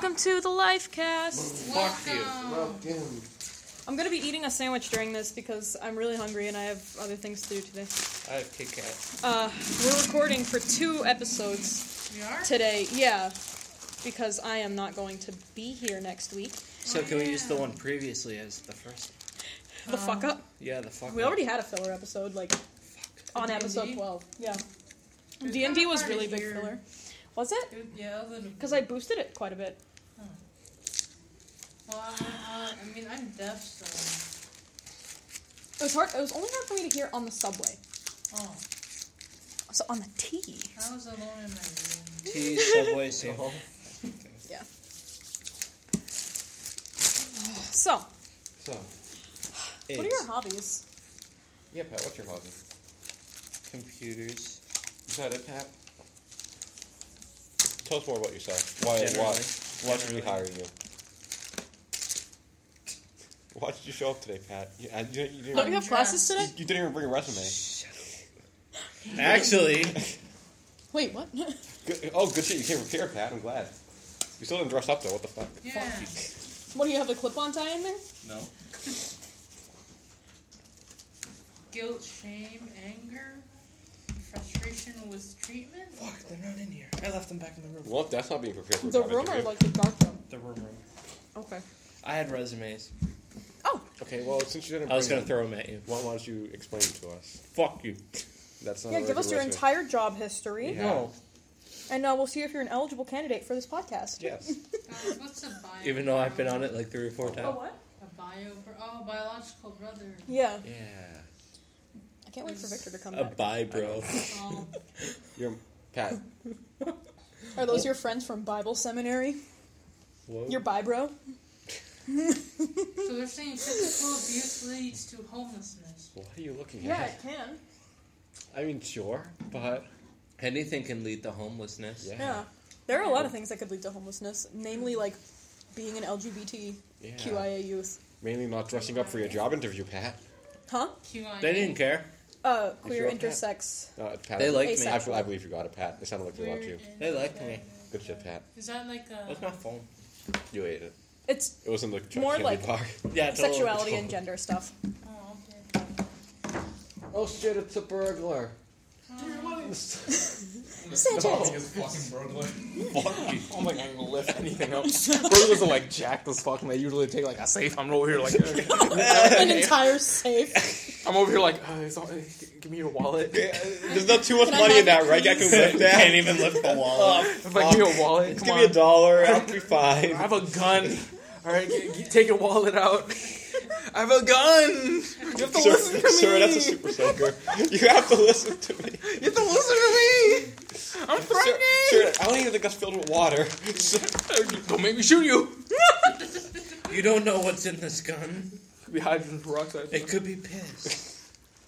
Welcome to the Lifecast. Fuck you. Welcome. I'm going to be eating a sandwich during this because I'm really hungry and I have other things to do today. I have Kit Kat. We're recording for 2 episodes We are? today. Yeah, because I am not going to be here next week. So can we use the one previously as the first? The fuck up. Yeah, the fuck. We already had a filler episode, like, on D&D? episode 12. Yeah. It was D&D kinda was hard to really big hear. filler. Was it? Yeah, a little. Because I boosted it quite a bit. Well, I mean, I'm deaf, so. It was hard. It was only hard for me to hear on the subway. Oh, So on the T. I was alone in my room. T Subway Sam. Yeah. So, So, what are your hobbies? yeah, Pat, what's your hobby? Computers? Is that it, Pat? Tell us more about yourself. Why should we hire you? Why did you show up today, Pat? You didn't, Don't you have classes today? you didn't even bring a resume. Actually, Wait, what? Good shit. You came prepared, Pat. I'm glad. You still didn't dress up, though. What the fuck? Yeah. What do you have the clip-on tie in there? no. Guilt, shame, anger, frustration with treatment. Fuck, they're not in here. I left them back in the room. Well, that's not being prepared for a The job room or interview. like the dark room? The room. Okay. I had resumes. Oh, Okay, well, since you didn't I was bring gonna throw them at you. why don't you explain it to us? Fuck you. That's not yeah. a Give us your resume. entire job history, Yeah. No. and we'll see if you're an eligible candidate for this podcast. Yes. What's a bio? Even though I've been on it like 3 or 4 Oh, times. what? A biological brother. Yeah. Yeah. I can't wait for Victor to come A back. bye, bro. Oh, You're Pat. Are those your friends from Bible seminary? Whoa. Your bi bro? so they're saying physical abuse leads to homelessness. What are you looking Yeah, at? it can. I mean, sure, but Anything can lead to homelessness. yeah. Yeah. There are a lot of things that could lead to homelessness, namely like being an LGBTQIA youth. Mainly not dressing up for your job interview, Pat. Huh? QI. They didn't care. Queer sure, Pat? intersex. Pat, They liked me. Asexual. I believe you got it, Pat. It sounded like they loved you. They liked me. Good shit, Pat. Is that like a? That's my phone. You ate it. It's It wasn't like More candy like- bar. Yeah, totally. sexuality and gender stuff. Oh, okay. Oh shit! It's a burglar. Sanchez. Fucking burglar. Fuck you. Oh my god, I'm gonna lift anything up. Burglars are like jacked as fuck, and they usually take like a safe. I'm over here like, An entire safe. I'm over here like, give me your wallet. There's not too much Can I money have in that, it, right? I can lift that. Can't even lift the wallet. It's like, give me your wallet. Come Give on. me $1. I'll be I fine. have a gun. All right, take your wallet out. I have a gun. You have to listen to me. Sir, that's a super soaker. You have to listen to me. You have to listen to me. I'm threatening. Sir, I don't even think that's filled with water. Don't make me shoot you. You don't know what's in this gun. Could be hydrogen peroxide. It could be piss.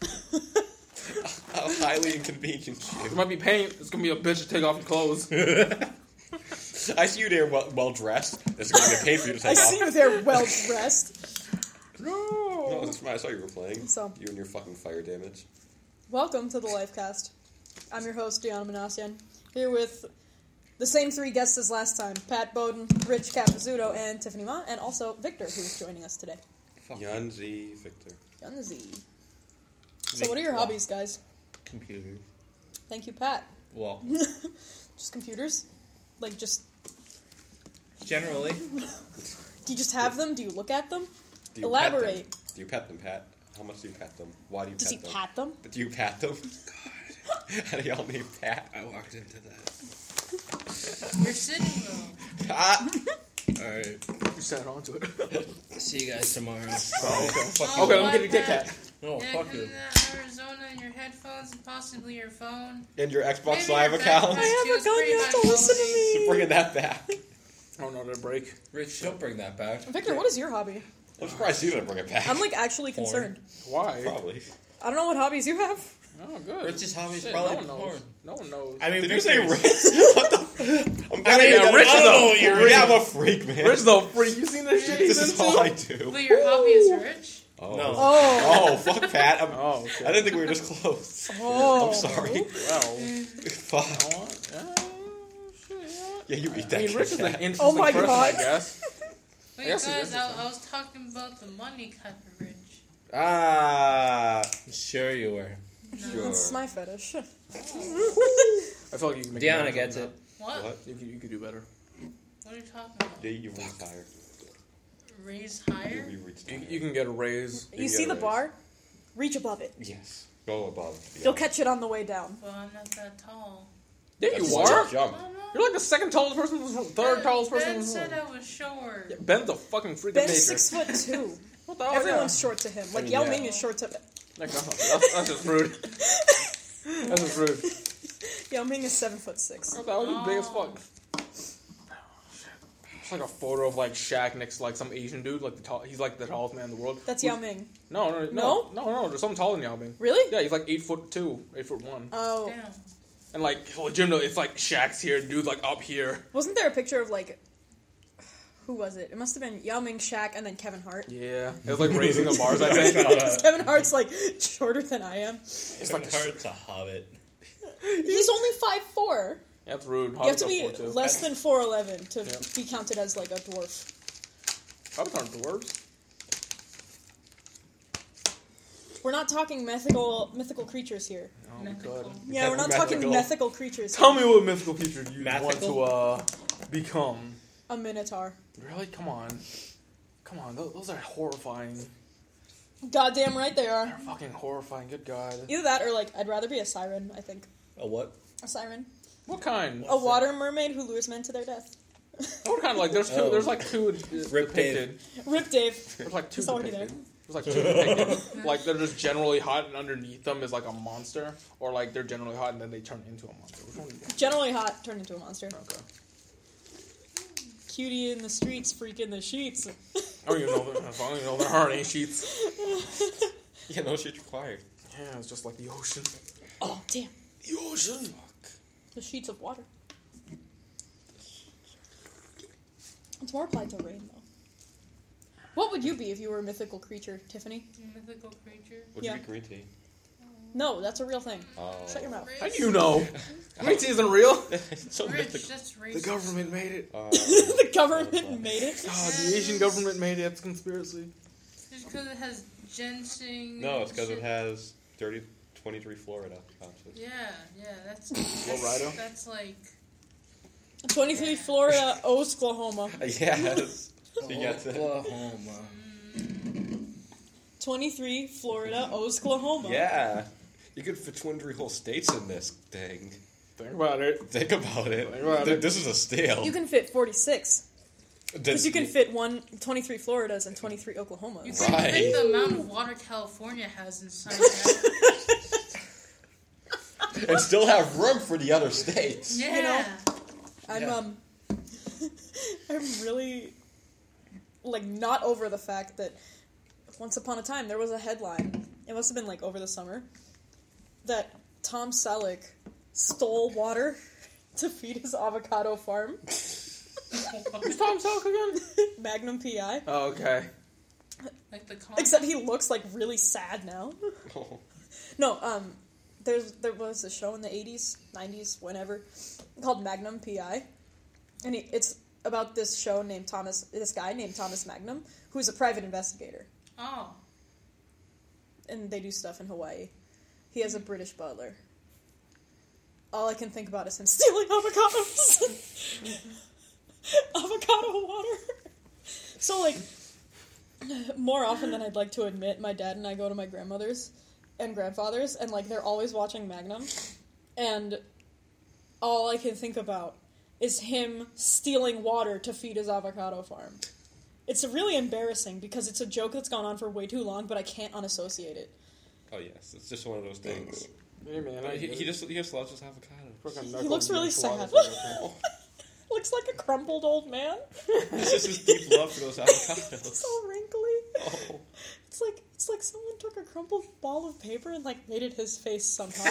How highly inconvenient It you. might be paint. It's gonna be a bitch to take off your clothes. I see you there well dressed. There's going to be a paid for you to take I off. see you there well dressed. No, that's fine. I saw you were playing. So. You and your fucking fire damage. Welcome to the Lifecast. I'm your host, Diana Manasian, here with the same 3 guests as last time. Pat Bowden, Rich Capizzuto, and Tiffany Ma, and also Victor, who's joining us today. Yanzi Victor. On the Z. So what are your hobbies, guys? Computer. Thank you, Pat. Well, Just computers? Like, just... generally. Do you just have them? Do you look at them? Do you Elaborate. Pet them? Do you pet them, Pat? How much do you pet them? Why do you Does he pet them? pat them? Do you pat them? God. How do y'all name Pat? I walked into that. You're sitting though. Pat! Alright. You sat onto it. See you guys tomorrow. Okay, let me get a Kit Kat. Oh, Yeah, fuck 'cause you. of that Arizona and your headphones and possibly your phone. And your Xbox Maybe Live your account? backpack. I have a gun, you have to listen to me! Bringing that back. Oh no, they're break. Rich, don't bring that back. Victor, what is your hobby? I'm surprised you didn't bring it back. I'm, like, actually concerned. Why? Probably. I don't know what hobbies you have. Oh, good. Rich's hobby is Shit, probably no one knows. porn. No one knows. I mean, Did you say Victor's- Rich? What the? I'm I mean, yeah, Rich I don't know what you're Yeah, I'm a freak, man. Rich though, freak. You seen this shit he's This is into? all I do. Wait, your hobby is rich? Oh. No. Oh. Oh, fuck Pat. Oh, okay. I didn't think we were this close. Oh. I'm sorry. Well, Fuck. I want. Shit, Yeah, you eat I that mean, Rich is an Kit Kat. interesting Oh my person, God. I guess. Wait, guess guys, it is. I was talking about the money type of rich. Ah, Sure you were. sure. That's my fetish. I feel like you can make Deanna money gets from it. What? What? that. You could do better. What are you talking about? Yeah, you reach higher. Raise higher? You reach You can get a raise. You see the bar? Reach above it. Yes. Go above. You'll catch it on the way down. Well, I'm not that tall. Yeah, That's you a are. jump. I don't know. You're like the second tallest person, third tallest person. Ben in the said world. I was short. Yeah, Ben's a fucking freaking Ben's nature. 6'2". What the hell? Everyone's short to him. Like mean, Yao yeah. Ming is short to. Like, that's just rude. That's just rude. Yao Ming is 7'6". What the hell? He's big as fuck. It's like a photo of like Shaq next to like some Asian dude, like he's like the tallest man in the world. That's Yao Ming. No. There's something taller than Yao Ming. Really? Yeah, he's like 8'2", 8'1". Oh, Damn. And like legitimately, it's like Shaq's here, dude's like up here. wasn't there a picture of like, who was it? It must have been Yao Ming, Shaq, and then Kevin Hart. Yeah, it was like raising the bars. I think. Because Kevin Hart's like shorter than I am. It's like Heart's a hobbit. He's only 5'4". that's rude. You have to be Hobbits are 4'2". less than 4'11" to Yeah. be counted as like a dwarf. Hobbits aren't dwarves. We're not talking mythical creatures here. Oh Mythical. god. Yeah, we're not talking Mythical. mythical creatures. Tell me what mythical creature you Mythical? want to become. A minotaur. Really? Come on. Those are horrifying. Goddamn right they are. They're fucking horrifying. Good god. Either that or like I'd rather be a siren. I think A what? a siren, What kind? a water mermaid who lures men to their death. What kind? Like there's two. Oh. There's like two Rip depicted. Rip Dave. There's like two He's already depicted. there. There's like two depicted. Like they're just generally hot, and underneath them is like a monster, or like they're generally hot and then they turn into a monster. Which one? Generally hot, turned into a monster. Okay. Cutie in the streets, freak in the sheets. I don't even know there are any sheets. Yeah, no shit required. Yeah, it's just like the ocean. Oh damn! The ocean. The sheets of water. It's more applied to rain though. What would you be if you were a mythical creature, Tiffany? Mythical creature. Would Yeah. you be green tea? No, that's a real thing. Oh. Shut your mouth. How do you know? Green tea isn't real. So Rich, mythical. that's The racist. government made it. The government made it. God, the Asian government made it. It's a conspiracy. Just because it has ginseng. No, it's because shit. it has 23 Florida ounces. Yeah, that's. Rido? That's like. 23 Florida, Oklahoma. Yes. You got that. Oklahoma. 23 Florida, Oklahoma. Yeah. You could fit 23 whole states in this thing. Think about it. Think about it. Think about it. This is a steal. You can fit 46. This- Because you can fit 23 Floridas and 23 Oklahomas. You can Right. fit the amount of water California has inside that. and still have room for the other states. Yeah. You know? I'm Yeah. I'm really like not over the fact that once upon a time there was a headline. It must have been like over the summer that Tom Selleck stole water to feed his avocado farm. Who's Tom Selleck again? Magnum PI. Oh, okay. Like the con- Except he looks like really sad now. Oh. No, there was a show in the 80s, 90s, whenever, called Magnum PI. And it's about this guy named Thomas Magnum, who's a private investigator. Oh. And they do stuff in Hawaii. He has a British butler. All I can think about is him stealing avocados. Avocado water. So, like, more often than I'd like to admit, my dad and I go to my grandmother's and grandfather's, and, like, they're always watching Magnum. And all I can think about is him stealing water to feed his avocado farm. It's really embarrassing because it's a joke that's gone on for way too long, but I can't unassociate it. Oh yes, it's just one of those things. Hey, man, I He just loves his avocados. He looks really sad. Looks like a crumpled old man. It's just his deep love for those avocados. So wrinkly. Oh. It's like someone took a crumpled ball of paper and like made it his face somehow.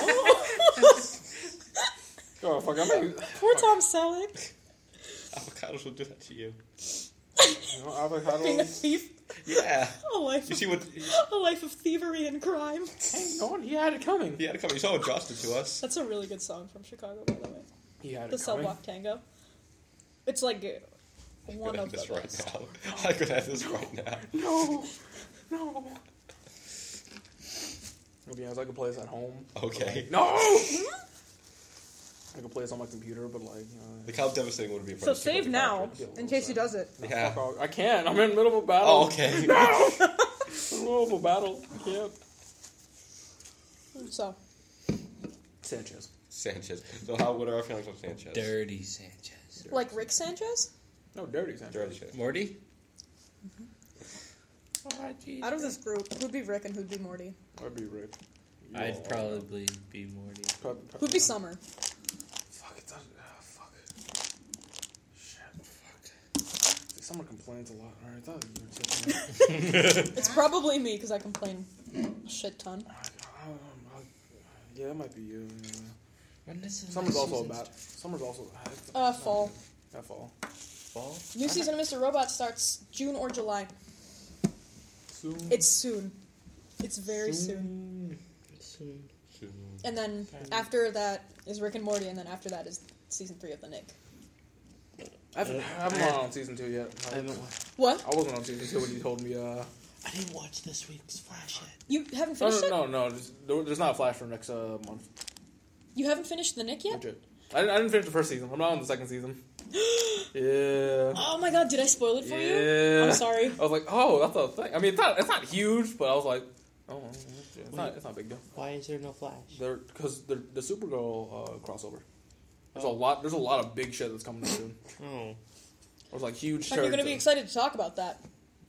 Oh, fuck, I mean, Poor Tom Selleck. Avocados will do that to you. you know, avocado. Being a thief. Yeah. A life You see what of thievery and crime. Hey, no one, he had it coming. he had to come. You saw what Josh did to us. That's a really good song from Chicago, by the way. He had The it Cell coming. Block Tango. It's like I one could of have this the right best. now. I could have this right now. No. To be honest, I could play this at home. Okay. No! I could play this on my computer, but like... Look how devastating would it be for So us to save go now, back. in case he does it. Yeah. Fuck off. I can't. I'm in the middle of a battle. Oh, okay. No! I'm in the middle of a battle. I can't. So, Sanchez. Sanchez. So how? What are our feelings on Sanchez? Dirty Sanchez. like Rick Sanchez? No, dirty Sanchez. Dirty shit. Morty? Out of this group, who'd be Rick and who'd be Morty? I'd be Rick. I'd probably be Morty. Who'd be Summer? Fuck, it's not... fuck. Shit. Fuck. See, Summer complains a lot. Alright, I thought you were saying It's probably me, because I complain a shit ton. yeah, that might be you. Yeah. When is the Summer's next also a season bat. Summer's also... Fall. Yeah, fall. Fall? New season of Mr. Robot starts June or July. Soon. It's soon. It's very soon. Soon. And then after that is Rick and Morty, and then after that is season 3 of The Nick. I haven't gone on season 2 yet. I haven't. What? I wasn't on season 2 when you told me, I didn't watch this week's Flash yet. You haven't finished it? No. There's not a Flash for next month. You haven't finished The Nick yet? Legit. I didn't finish the first season. I'm not on the second season. Yeah. Oh my god, did I spoil it for you? Yeah. I'm sorry. I was like, oh, that's a thing. I mean, it's not huge, but I was like, oh, it's not a big deal. Why is there no Flash? Because the Supergirl crossover. There's a lot of big shit that's coming soon. Oh. There's like huge. But you're gonna be excited to talk about that.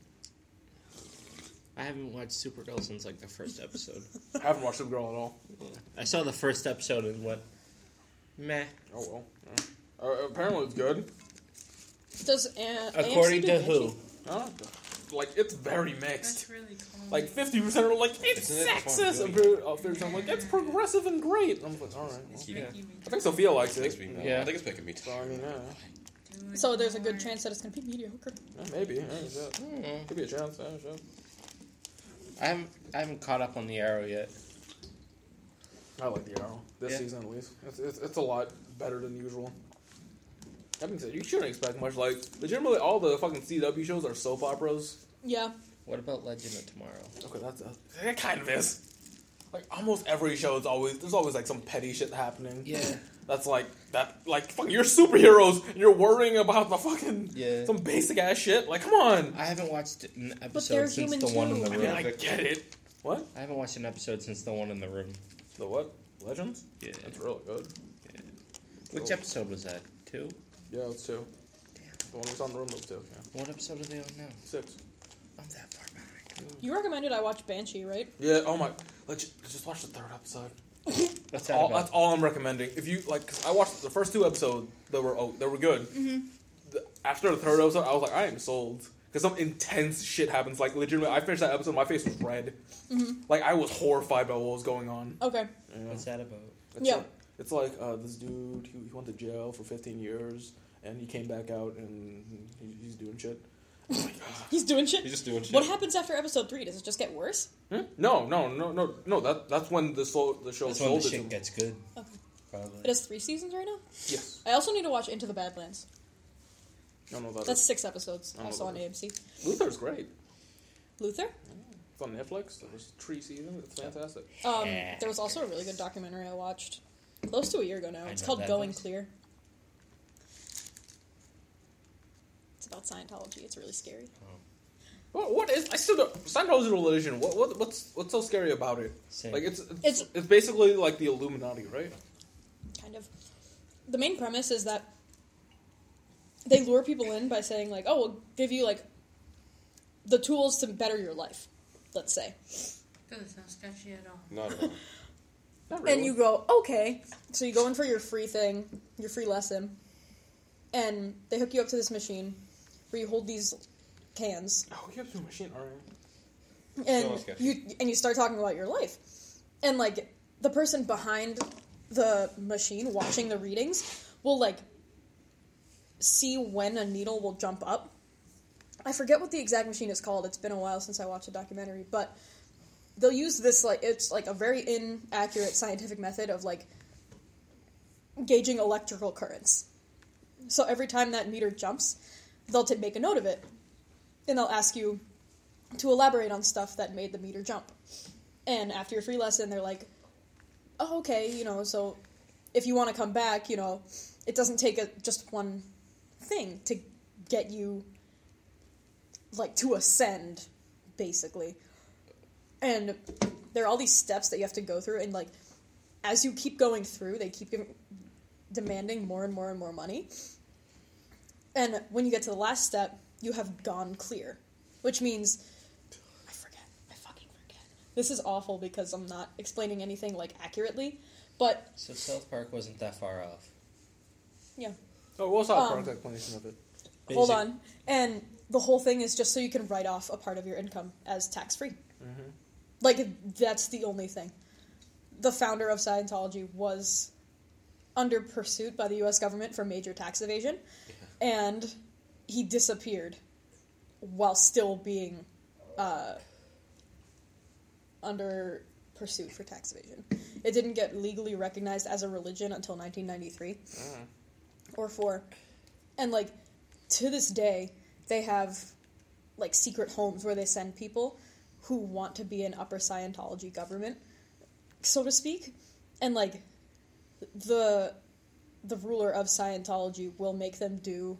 I haven't watched Supergirl since like the first episode. I haven't watched Supergirl at all. I saw the first episode and went, meh. Oh well. Yeah. Apparently it's good. Does According AMC do to Banshee? who? Like it's very mixed. That's really cool. Like 50% are like it's Isn't it sexist, and fun? 30% like it's progressive and great. I'm like, all right. Well. Yeah. I think Sophia likes Makes it. me mad. Yeah. I think it's making me So tired. I mean, yeah, So there's a good chance that it's gonna be mediocre. maybe. Could be a chance. Yeah, sure. I haven't caught up on the Arrow yet. I like the Arrow this Yeah. season at least. It's a lot better than usual. That being said, you shouldn't expect much. Like legitimately, all the fucking CW shows are soap operas. Yeah. What about Legend of Tomorrow? Okay, that kind of is. Like almost every show is there's always like some petty shit happening. Yeah. That's like fucking you're superheroes and you're worrying about the fucking Yeah. some basic ass shit. Like come on. I haven't watched an they're episode since human the one in too. the I room. mean, I get it. What? I haven't watched an episode since the one in the room. The what? Legends? Yeah. That's really good. Which episode was that? 2? Yeah, it's 2. The one that's on the room was 2. Yeah. What episode are they on now? 6. I'm that far back. You recommended I watch Banshee, right? Yeah. Oh my. Let's just watch the 3rd episode. What's that All, about? that's all I'm recommending. If you like, 'cause I watched the first 2 episodes. They were good. Mm-hmm. After the 3rd episode, I was like, I am sold. Because some intense shit happens. Like legitimately, I finished that episode. My face was red. Mm-hmm. Like I was horrified by what was going on. Okay. Yeah. What's that about? Yeah. It's like this dude. He went to jail for 15 years, and he came back out, and he's doing shit. I'm like, He's doing shit. He's just doing shit. What happens after episode 3? Does it just get worse? No. That's when the show That's when sold the it. shit gets good. Okay. Probably. It has 3 seasons right now? Yes. I also need to watch Into the Badlands. I don't know about That's 6 episodes, I don't also know on about AMC. Luther's great. Luther? It's on Netflix. There's 3 seasons. It's fantastic. There was also a really good documentary I watched close to a year ago now. I It's know called that Going voice. Clear. It's about Scientology. It's really scary. What is? I still don't. Scientology religion. What's so scary about it? Same. Like it's basically like the Illuminati, right? Kind of. The main premise is that they lure people in by saying, like, oh, we'll give you, like, the tools to better your life, let's say. Doesn't sound sketchy at all. Not at all. Not really. And you go, okay. So you go in for your free thing, your free lesson, and they hook you up to this machine where you hold these cans, Oh, you have to do a machine, alright. and sketchy. you start talking about your life. And, like, the person behind the machine watching the readings will, like, see when a needle will jump up. I forget what the exact machine is called. It's been a while since I watched a documentary, but they'll use this, like, it's like a very inaccurate scientific method of, like, gauging electrical currents. So every time that meter jumps, they'll make a note of it. And they'll ask you to elaborate on stuff that made the meter jump. And after your free lesson, they're like, oh, okay, so if you want to come back, it doesn't take just one thing to get you, to ascend, basically. And there are all these steps that you have to go through, and, as you keep going through, they keep demanding more and more and more money. And when you get to the last step, you have gone clear, which means... I fucking forget. This is awful because I'm not explaining anything, accurately, but... So South Park wasn't that far off. Yeah. Oh, what's our product explanation of it? Hold on. And the whole thing is just so you can write off a part of your income as tax-free. Mm-hmm. That's the only thing. The founder of Scientology was under pursuit by the U.S. government for major tax evasion, and he disappeared while still being under pursuit for tax evasion. It didn't get legally recognized as a religion until 1993 or 4. And, to this day, they have, secret homes where they send people who want to be in upper Scientology government, so to speak. And, the ruler of Scientology will make them do,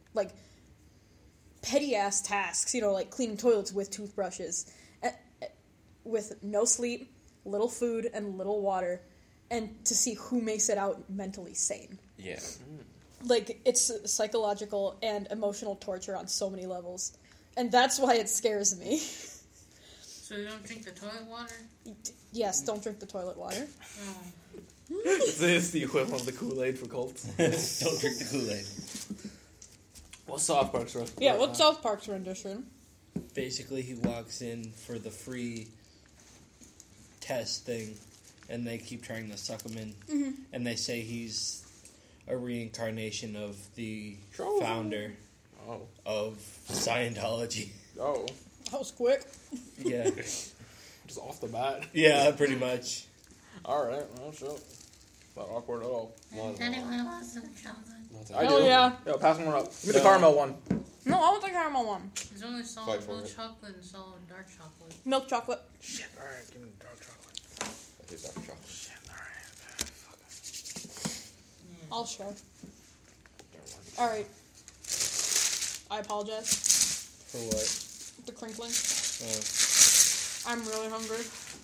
petty-ass tasks, cleaning toilets with toothbrushes, with no sleep, little food, and little water, and to see who makes it out mentally sane. Yeah. It's psychological and emotional torture on so many levels. And that's why it scares me. So you don't drink the toilet water? Yes, don't drink the toilet water. Oh. It's the equivalent of the Kool-Aid for cults. Don't drink the Kool-Aid. What's South Park's right? Yeah, what's South Park's rendition? Basically, he walks in for the free test thing, and they keep trying to suck him in. And they say he's a reincarnation of the founder of Scientology. Oh. That was quick. Yeah. Just off the bat. Yeah, pretty much. Alright, well, sure. Not awkward at all. Anyone wants some chocolate? I Oh, do. yeah. Yeah, pass one up. Give me the caramel one. No, I want the caramel one. There's only Fight solid for milk it. chocolate and solid dark chocolate. Milk chocolate. Shit, alright, give me the dark chocolate. I hate dark chocolate. Shit, alright. Fuck. I'll share. Alright. I apologize. For what? The crinkling. Oh. I'm really hungry.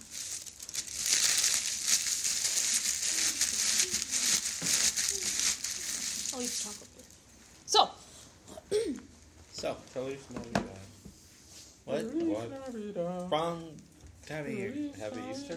I'll eat the chocolate. So. So, Feliz Navidad. what? What? Wrong time of year. Happy Easter?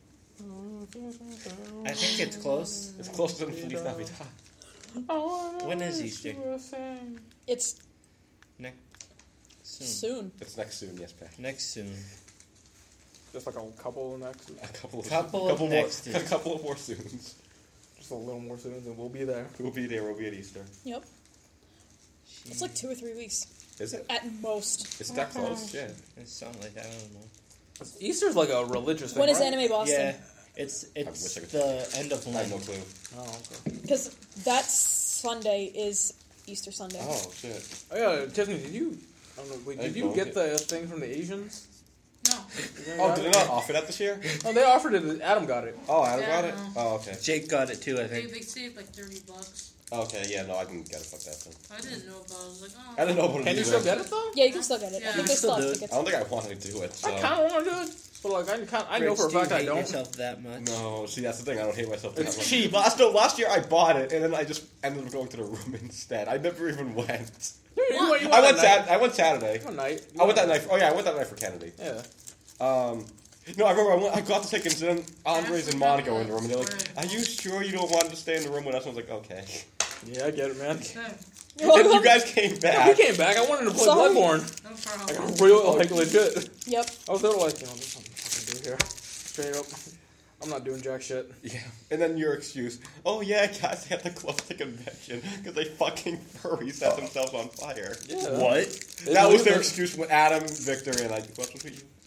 I think it's close. It's closer than Feliz Navidad. When is Easter? It's Next soon. soon. It's next soon, yes, Pat. Next soon. Just like a couple next. A couple of Couple next more, a couple of more soons. Just a little more soon, and we'll be there. We'll be there. We'll be at Easter. Yep. It's 2 or 3 weeks. Is it? At most. It's that close? Shit. It sounds like I don't know. Easter's like a religious thing. When is right? Anime Boston? Yeah, it's wish I could- the end of I have no Lent. clue. Oh, okay. Because that Sunday is Easter Sunday. Oh, shit. Oh, yeah, Tiffany, did you... I don't know, wait, I did you don't get get- the thing from the Asians? No. Oh, did they not offer that this year? Oh, they offered it. Adam got it. Oh, Adam Yeah, got it? no. Oh, okay. Jake got it too, I They think. saved like $30. Okay, yeah, no, I didn't get it like that then. I didn't know about it. I was like, oh. I didn't know about it Can you either. still get it, though? Yeah, you can still get it. Yeah. I think You they can still still have do it. I tickets. don't think I wanted to do it, so... I kind of want to do it. But, like, I know for a Rich, do you fact I hate don't. yourself that much? No, see, that's the thing. I don't hate myself. It's that much. cheap. Last year I bought it, and then I just ended up going to the room instead. I never even went. Dude, you went I that went Saturday. night. One night. I went that night. Oh yeah, I went that night for Kennedy. Yeah. No, I remember I got the tickets, and then Andres and Monica were in the room, and they're like, Right. "Are you sure you don't want to stay in the room with us?" I was like, "Okay." Yeah, I get it, man. No, And you guys came Yeah, we back. came back. I wanted to play Sorry. Bloodborne. no Like, problem. real, like, legit. Yep. I was there like, there's something I can do here. Straight up. I'm not doing jack shit. Yeah, and then your excuse. Oh yeah, guys, they had to close the convention because they fucking furry set themselves on fire. Yeah. What? That was their excuse with Adam, Victor, and I. What was with you?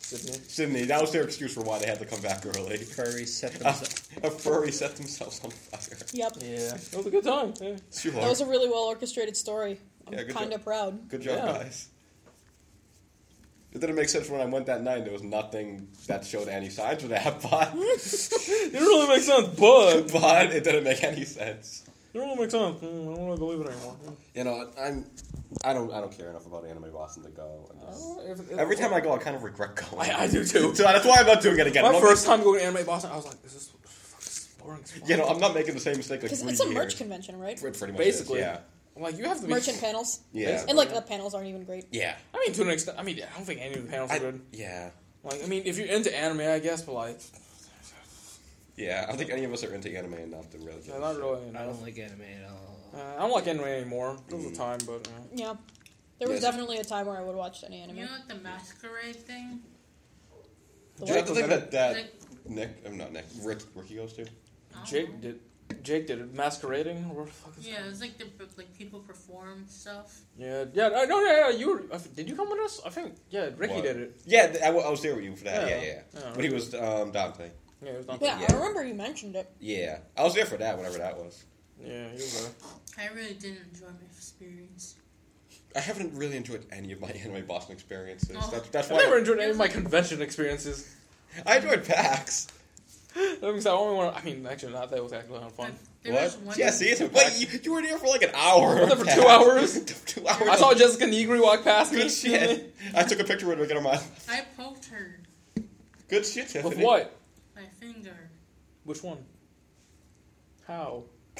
Sydney, that was their excuse for why they had to come back early. Furries set themselves. A furry set themselves on fire. Yep. Yeah, it was a good time. Yeah. Sure. That was a really well orchestrated story. I'm Yeah, good kind of job. proud. Good job, Yeah. guys. It didn't make sense when I went that night. There was nothing that showed any signs of that, but It didn't really make sense, but it didn't make any sense. it really makes sense. I don't really believe it anymore. You know, I don't care enough about Anime Boston to go. And just, If- every time I go, I kind of regret going. I do too. So that's why I'm not doing it again. My I'm not first time going to Anime Boston, I was like, this is boring as fuck. You know, I'm not making the same mistake like Because 3 it's a years. merch convention, right? It pretty much Basically. is, yeah. I'm like, you have to be... Merchant panels. Yeah. And, like, the panels aren't even great. Yeah. I mean, to an extent, I don't think any of the panels are good. Yeah. Like, I mean, if you're into anime, I guess, but like... Yeah, I don't think any of us are into anime enough to really. Yeah, not really, you know. I don't like anime at all. I don't like anime anymore. There was a time, but... Yeah. There was Yes. definitely a time where I would watch any anime. You know, like the masquerade thing? The Do you have what? to think that Like, Nick, I'm not Nick, Ricky goes to? I don't Jake know. did it. Masquerading? Or what the fuck is Yeah, it's like people perform stuff. Yeah, yeah, you were... Did you come with us? I think, yeah, Ricky What? did it. Yeah, I was there with you for that. Yeah. Yeah. Yeah. But he was Dante. Yeah, it was not Yeah, Yeah. I remember you mentioned it. Yeah, I was there for that, whatever that was. Yeah, he was there. I really didn't enjoy my experience. I haven't really enjoyed any of my Anime Boston experiences. Oh. That's I why never enjoyed any of my convention experiences. I enjoyed PAX. That means I only want to... I mean, actually, not. That was actually kind of fun. Like, there was What? one. Yeah, see, wait, you were there for like an hour. I was there for PAX. 2 hours. 2 hours. I saw Jessica Negri walk past me. Good shit. I took a picture with her to get her my. I poked her. Good shit, Tiffany. With what? My finger. Which one? How?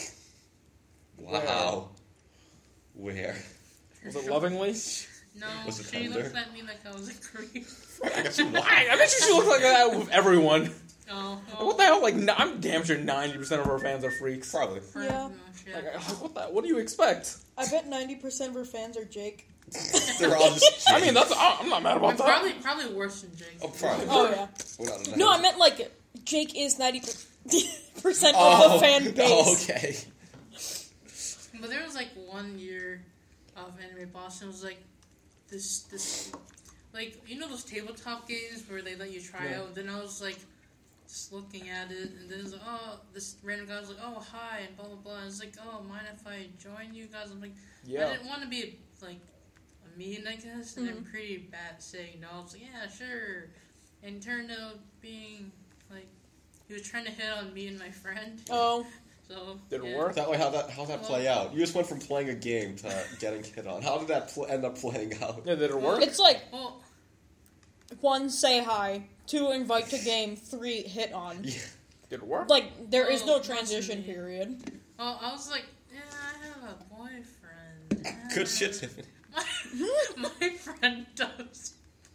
Wow. Where? Was it lovingly? No, Was it she tender? looked at me like I was a creep. I got some I bet you look like that with everyone. Oh, What the hell? Like, I'm damn sure 90% of our fans are freaks. Probably. Yeah. No shit. Like, what the? What do you expect? I bet 90% of her fans are Jake. They're all just. I mean, I'm not mad about I'm that. probably worse than Jake. Oh, probably. Oh, yeah. Well, No, I meant, like, Jake is 90% of Oh, the fan base. oh, okay. But there was like 1 year of Anime Boston. It was like this, like, you know those tabletop games where they let you try Yeah. out. Then I was like, just looking at it, and then it was like, oh, this random guy was like, oh, hi, and blah blah blah. I was like, oh, mind if I join you guys? I'm like, I Yeah. didn't want to be like a mean, I guess, and then pretty bad saying no. I was like, yeah, sure, and it turned out being like he was trying to hit on me and my friend. Oh, So Did it yeah. work? That way, how'd that play out? You just went from playing a game to getting hit on. How did that end up playing out? Yeah, did it work? it's like Well, 1, say hi, 2, invite to game, 3, hit on. Yeah. Did it work? Like, there is no Oh, transition must be. period. well, I was like, yeah, I have a boyfriend. Yeah. Good shit, Tiffany. My friend does.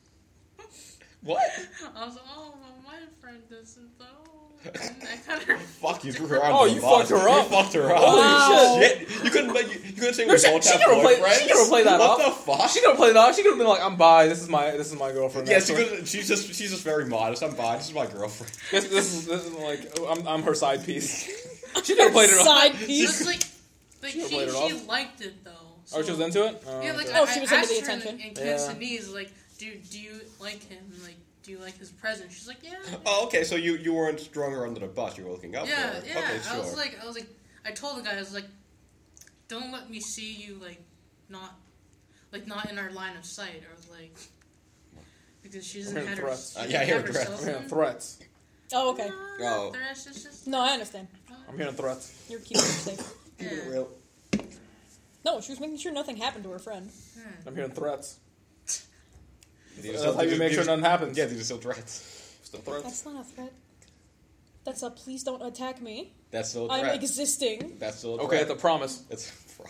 What? I was like, oh, well, my friend doesn't though. And I kind of Fuck, you threw her on. Oh, the you bus. fucked her up. You fucked her up. Holy Wow. shit! You couldn't say No, we she- don't she have could've played- boyfriends. she could've played that What up. the fuck? She could have played it off. She could have been like, "I'm bi. This is my girlfriend." Yeah, she Actually. could. She's just very modest. I'm bi. This is my girlfriend. This is like I'm her side piece. She could have played it off. Side It piece. was like She she played it off. liked it though. Oh, she was into it. Yeah, like okay. Oh, I she was asked into the her attention. in Yeah. Cantonese, like, do you like him? Like, do you like his presence? She's like, yeah. Oh, okay. So you weren't throwing her under the bus. You were looking up Yeah, for her. yeah. Okay, I was sure. like, I told the guy, I was like, don't let me see you not in our line of sight, or like, because she doesn't I'm hearing have her. threats. she Yeah, I doesn't hear have her threats. cell I'm hearing phone. threats. Oh, okay. No, Oh. not threats. It's just No, I understand. I'm hearing threats. You're keeping her safe. yeah. Real. No, she was making sure nothing happened to her friend. I'm hearing threats. These are That's still- how you these- make sure these- nothing happens. Yeah, these are still threats. Still threats. That's not a threat. That's a please don't attack me. That's still a I'm threat. existing. That's still a Okay, threat. it's a promise. It's a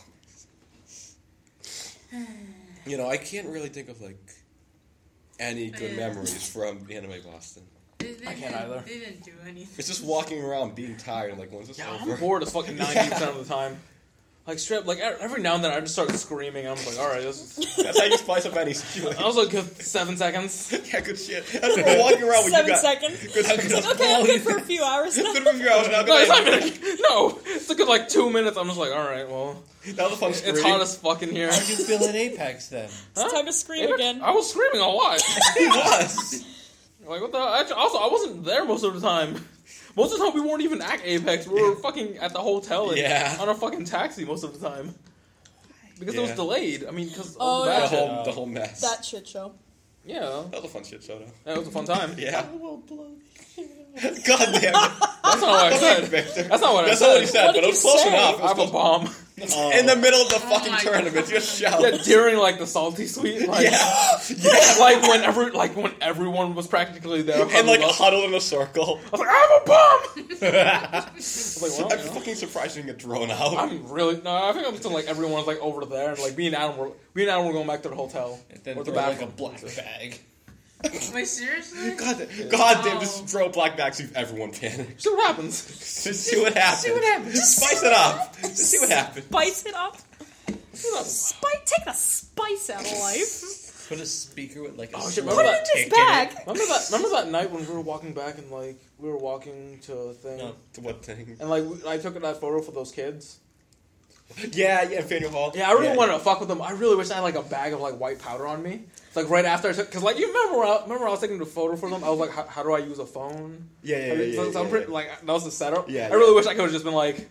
promise. You know, I can't really think of like any good Yeah. memories from Anime Boston. They I can't didn't- either. They didn't do anything. It's just walking around being tired. Like, when's this Yeah, over? I'm bored as fucking 90% of the time. Like straight, like every now and then I just start screaming. I'm like, all right, this is. That's how you spice up any situation. I was like, good 7 seconds. Yeah, good shit. That's walking around with 7 you guys. seconds. Good, It's like, okay, I'm good for a few hours now. Good for you. I was not No, it's not gonna. even. No, it's a good like 2 minutes. I'm just like, all right, well, That was a fun scream. it's hot as fuck in here. How'd you feel at Apex then? It's time to scream again. I was screaming a lot. He was. Like, what the hell? Actually, also, I wasn't there most of the time. Most of the time, we weren't even at Apex. We were fucking at the hotel and on a fucking taxi most of the time. Because it was delayed. I mean, because the whole mess. That shit show. Yeah. That was a fun shit show, though. That was a fun time. Yeah. I will blow the God damn it. That's not what I said. Victor. That's not what That's I not what he said. said, What but did it was you close say? enough. It I was have a close- bomb. In the middle of the Oh fucking my tournament, just shout. Yeah, during like the salty suite. Like, like when everyone was practically there. And like huddled up. huddle in a circle. I was like, I have a bomb. I was like, well, I'm you know. fucking surprised you didn't get thrown out. I'm really no. I think I'm still like everyone's like over there, and like me and Adam were going back to the hotel And then or the throw like a bathroom. black bag. Wait, seriously? God damn, just throw black bags, leave everyone panic. See what happens. Just see what happens. See what happens. Just spice it up. Just see what happens. Spice it up. See what happens. Take the spice out of life. Put a speaker with like a Oh, shit, small Put it remember in tick his it. bag. Remember that night when we were walking back and like we were walking to a thing No. To what thing? and like I took that photo for those kids. Yeah, Faneuil Hall. Yeah, I really wanted to fuck with them. I really wish I had like a bag of like white powder on me. It's like right after I took, because like you remember when I was taking the photo for them, I was like, how do I use a phone? Yeah. So I'm pretty, like that was the setup. Yeah, I really wish I could have just been like,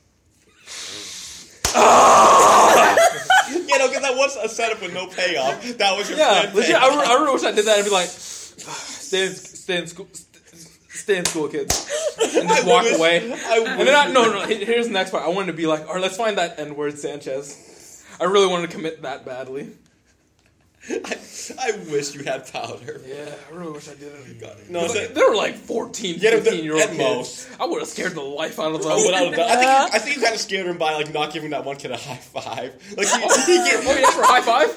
You know, because that was a setup with no payoff. That was your yeah, plan legit. payoff. I really wish I did that and be like, stay in school, kids, and just walk wish- away. And then no. here's the next part. I wanted to be like, all right, let's find that N-word Sanchez. I really wanted to commit that badly. I wish you had powder. Yeah, I really wish I did it. No, They were like 14, Yeah, 15-year-old at kids. most. I would have scared the life out of them. Oh, without a doubt. I think you kind of scared him by like not giving that one kid a high five. Like he Oh, yeah, for a high five?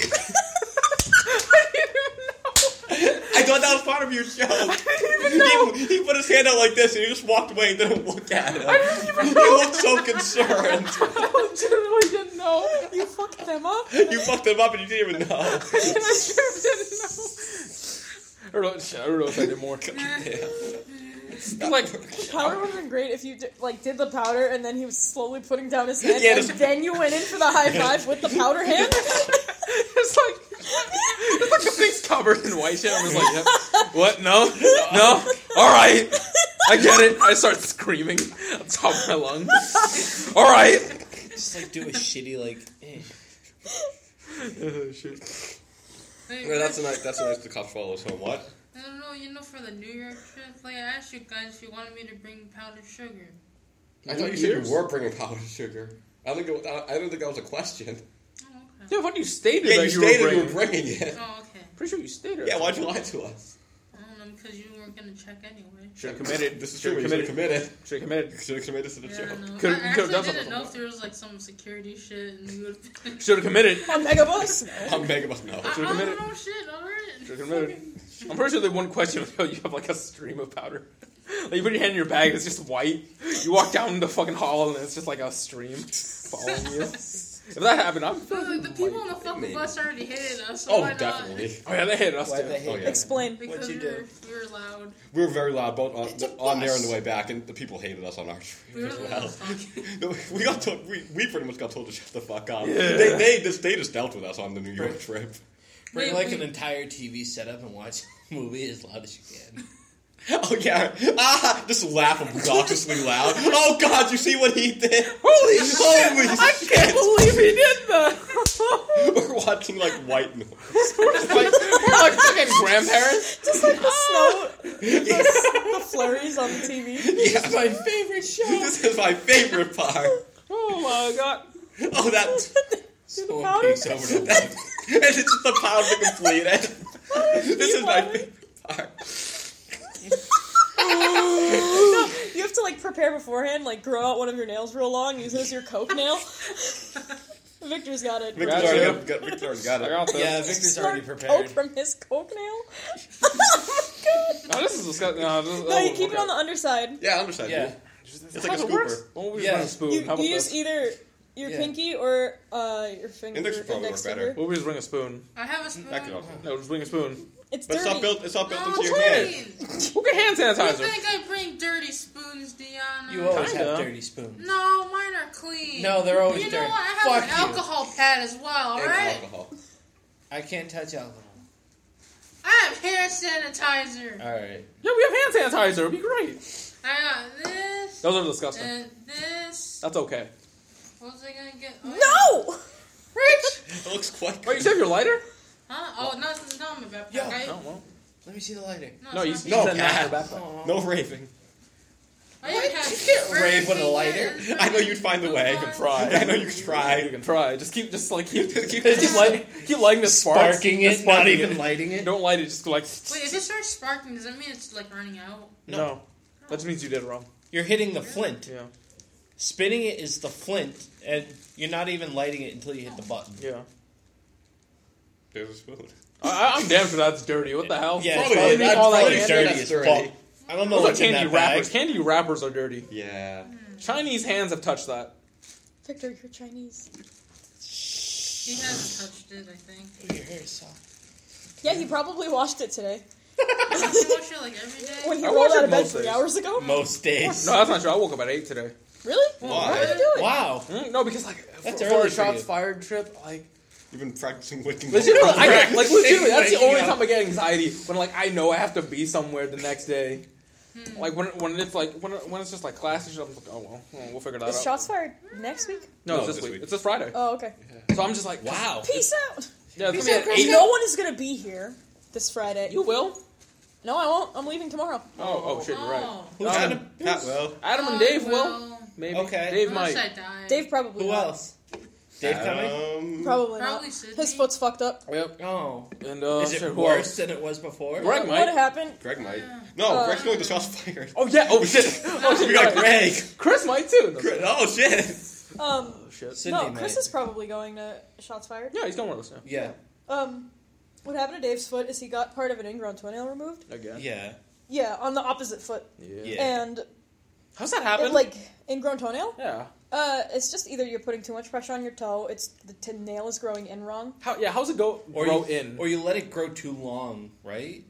I thought that was part of your show. He put his hand out like this and he just walked away and didn't look at him. He looked so concerned. I literally didn't know. You fucked them up. You fucked him up and you didn't even know. I sure didn't know. I don't know if I did more. Like, Powder would have been great if you did the powder and then he was slowly putting down his hand Yeah, and just- then you went in for the high five with the powder hand. it's like the thing's covered in white shit. I'm just like, yep. What? No? All right. I get it. I start screaming on top of my lungs. All right. Just like do a shitty like. Shit. Wait, Yeah, that's a nice the cops follow us home. What? I don't know, for the New York trip, like, I asked you guys if you wanted me to bring powdered sugar. I thought you said you were bringing powdered sugar. I don't think that was a question. Oh, okay. Yeah, what you stated Yeah, that you you stated were you were bringing. bringing it. Oh, okay. Pretty sure you stated. Yeah, why'd you lie to us? I don't know, because you weren't going to check anyway. Should have committed. This is true. You should have committed. Should have committed. Should have committed to the Yeah, show. I know. Could've- I you could've done actually didn't something. know if there was, like, some security shit, and you would have Should have committed. On Megabus? No. I'm Megabus. No. I Should've don't committed. know shit, alright. Should have committed. I'm pretty sure they wouldn't question how you have like a stream of powder. Like you put your hand in your bag, it's just white. You walk down the fucking hall and it's just like a stream following you. If that happened, I'm. The people on the fucking Maybe. bus already hated us, so Oh, why not? definitely. Oh yeah, they hated us Why too. they hate Oh, yeah. Explain. Because What'd you we do? were loud. We were very loud, both on there bus. on the way back, and the people hated us on our street We were as the well. ones talking. We got told. We pretty much got told to shut the fuck up. Yeah. They just dealt with us on the New York trip. Bring Wait, like we- an entire TV setup and watch a movie as loud as you can. Oh yeah, just laugh obnoxiously loud. Oh God, you see what he did? Holy Holy I can't believe he did that. We're watching like white noise. we're like fucking grandparents. Just like the snow, the flurries on the TV. Yeah, My favorite show. this is my favorite part. Oh my god. Oh, that. Someone powder? peeks over the And it's just the pound to complete it. This is my favorite part. No, you have to like prepare beforehand, like grow out one of your nails real long, use it as your coke nail. Victor's got it. Victor's Gotcha. already got I it. got this. Yeah, Victor's already Coke prepared. from his coke nail. Oh my god. No, this is disgusting. No, this is, No, you keep it on the underside. Yeah, I understand. Yeah. dude. It's like a scooper. Well, we Yeah. just bring a spoon. You How about use this? either your Yeah. pinky or your finger. Index would probably work better. We'll just bring a spoon. I have a spoon. That could also. No, just bring a spoon. It's But dirty. it's not built No, into your hand. clean. We'll get hand You sanitizer. think I bring dirty spoons, Deanna? You always Kinda. have dirty spoons. No, mine are clean. No, they're always You dirty. know what? I have Fuck an you. alcohol pad as well, And alright? alcohol. I can't touch alcohol. I have hand sanitizer. All right. Yeah, we have hand sanitizer. It'd be great. I got this. Those are disgusting. And this. That's okay. What was I gonna get? No! Rich! It looks quite Oh, you have your lighter? Huh? Oh, not my backpack. Yo. I, No, well. Let me see the lighter. No, you it's said not. No, not your Kat. backpack. No raving. I didn't have You can't rave with a Furby lighter. and I know you'd find the way. You can try. I know you could You try. can try. Keep Keep lighting the sparks. Sparking Just it, not sparking even it. lighting it. Don't light it. Just like Wait, if it starts sparking, does that mean it's like running out? no. That just means you did it wrong. You're hitting the flint. Yeah. Spinning it is the flint, and you're not even lighting it until you hit the button. Yeah. There's a spoon. I'm damn sure that's dirty. What the hell? Yeah, Probably it's that's all that probably candy, dirty that's as dirty. fuck. I don't know Those are what's in candy that wrappers. bag. Candy wrappers are dirty. Yeah. Chinese hands have touched that. Victor, you're Chinese. He hasn't touched it, I think. Your hair is soft. Yeah, he probably watched it today. I watch it like every day. When he I rolled watch out it of bed most 3 days. hours ago. Most days. No, that's not true. I woke up at 8 today. Really? Why? What are you doing? Wow. No, because like That's for early a for shots you. fired trip, like You've been practicing waking legitimately, up. legitimately, that's the Waking only up. time I get anxiety when like I know I have to be somewhere the next day. Like when it's like when it's just like class and shit, I'm like, oh well, we'll figure that Is out. shots fired next week? No, it's No, this this week. week. It's this Friday. Oh, okay. So I'm just like, Wow. Peace out. yeah, it's Peace gonna out, be at Chris. 8. No one is gonna be here this Friday. You will. No, I won't. I'm leaving tomorrow. Oh shit, you're right. Oh. Who's Um, gonna? Pat will. Adam and Oh, Dave will. well, Maybe. Okay. Dave unless might. I die. Dave probably Who not. else? Dave coming? Probably Probably not. Sydney. His foot's fucked up. Yep. Oh. And Is shit, it who worse else? than it was before? Greg might. What happened? Greg might. Yeah. No, Greg's going to shots fired. Oh yeah. Oh shit. Oh shit. We got you're right. Greg. Chris might too. Oh shit. Oh shit. Sydney No, might. Chris is probably going to shots fired. Yeah, he's going with us now. Yeah. What happened to Dave's foot is he got part of an ingrown toenail removed. Again. Yeah. Yeah, on the opposite foot. Yeah. And How's that happen? it, like ingrown toenail. yeah. It's just either you're putting too much pressure on your toe. It's the nail is growing in wrong. How's it grow in? Or you let it grow too long, right?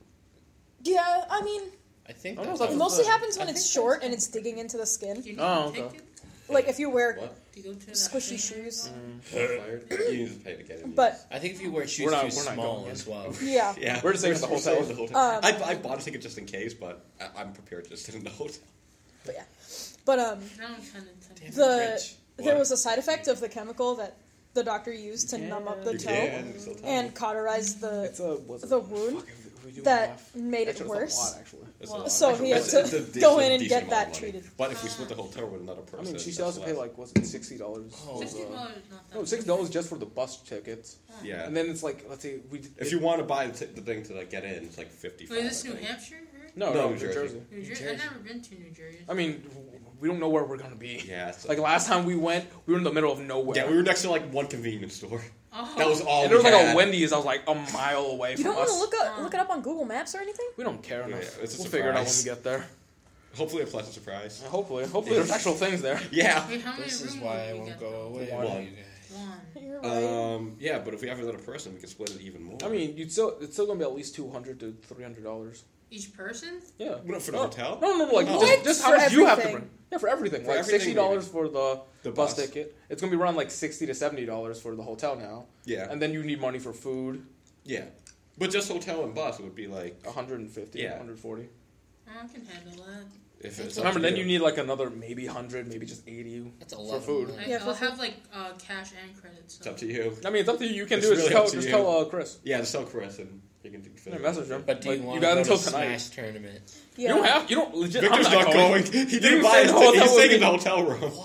Yeah, I mean, I think I don't know that's if it that's how- mostly the- happens when I it's think short that's- and it's digging into the skin. Do you need Oh, to take okay. it? Like if you wear What? Do you go to that squishy thing? shoes. Fired? You need to pay to get in. But I think if you wear shoes We're not- too we're not small going as well. yeah, yeah, We're just staying at the hotel. staying at the hotel. I bought a ticket just in case, but I'm prepared to sit in the hotel. but yeah, but Now I'm kind of tempted. the Rich. there What? was a side effect of the chemical that the doctor used to numb up the You toe can. You still tell and me. cauterize It's a what's it? the wound Fuck, we do that math. made it Actually, worse. It's a lot, actually. It's Well, a lot. So he had It's- to it's a decent- go in and decent get amount that of money. treated. But if we split the hotel with another person, I mean, she that's still has to pay less. like was it $60? Oh. $60 is not that No, much. $60 just for the bus tickets, Yeah. and then it's like let's say we. If you want to buy the thing to like get in, it's like 55. Wait, is this I New think. Hampshire? Right? No, No, New New Jersey. Jersey. New Jersey? I've never been to New Jersey. I mean, we don't know where we're gonna be. Yeah. It's Like last time we went, we were in the middle of nowhere. yeah, we were next to like one convenience store. Oh. That was all. And there was we like had. a Wendy's. I was like a mile away You from don't want us. to look it up on Google Maps or anything. We don't care Yeah, enough. it's a We'll figure it out when we surprise. get there. Hopefully a pleasant surprise. Hopefully there's actual things there. Yeah. Wait, how many This is rooms why did I we won't get, go though? away. One. with you guys. One. You're right. Yeah, but if we have another person, we can split it even more. I mean, it's still gonna be at least $200 to $300. Each person? Yeah. What, for the No. hotel? No, like What? just For how much you have to everything? bring. Yeah, for everything. For like everything, $60 for the The bus bus. ticket. It's gonna be around like $60 to $70 for the hotel now. Yeah. And then you need money for food. Yeah. But just hotel and bus would be like $150, Yeah. $140. I can handle that. if it's Remember, up to then you need like another maybe 100, maybe just 80 That's a for lot of food. money. Yeah, I'll for have like cash and credits. It's up to you. I mean, it's up to you. You can It's do it. really Just up tell, to just you. tell Chris. Yeah, just tell Chris and you can Yeah, message him. But do you Like, want you to got go until to tonight. Smash tournament? Yeah. You don't have. You don't legit. Victor's I'm not going. He You didn't buy said it. hotel He's would staying be- in the hotel room. Why?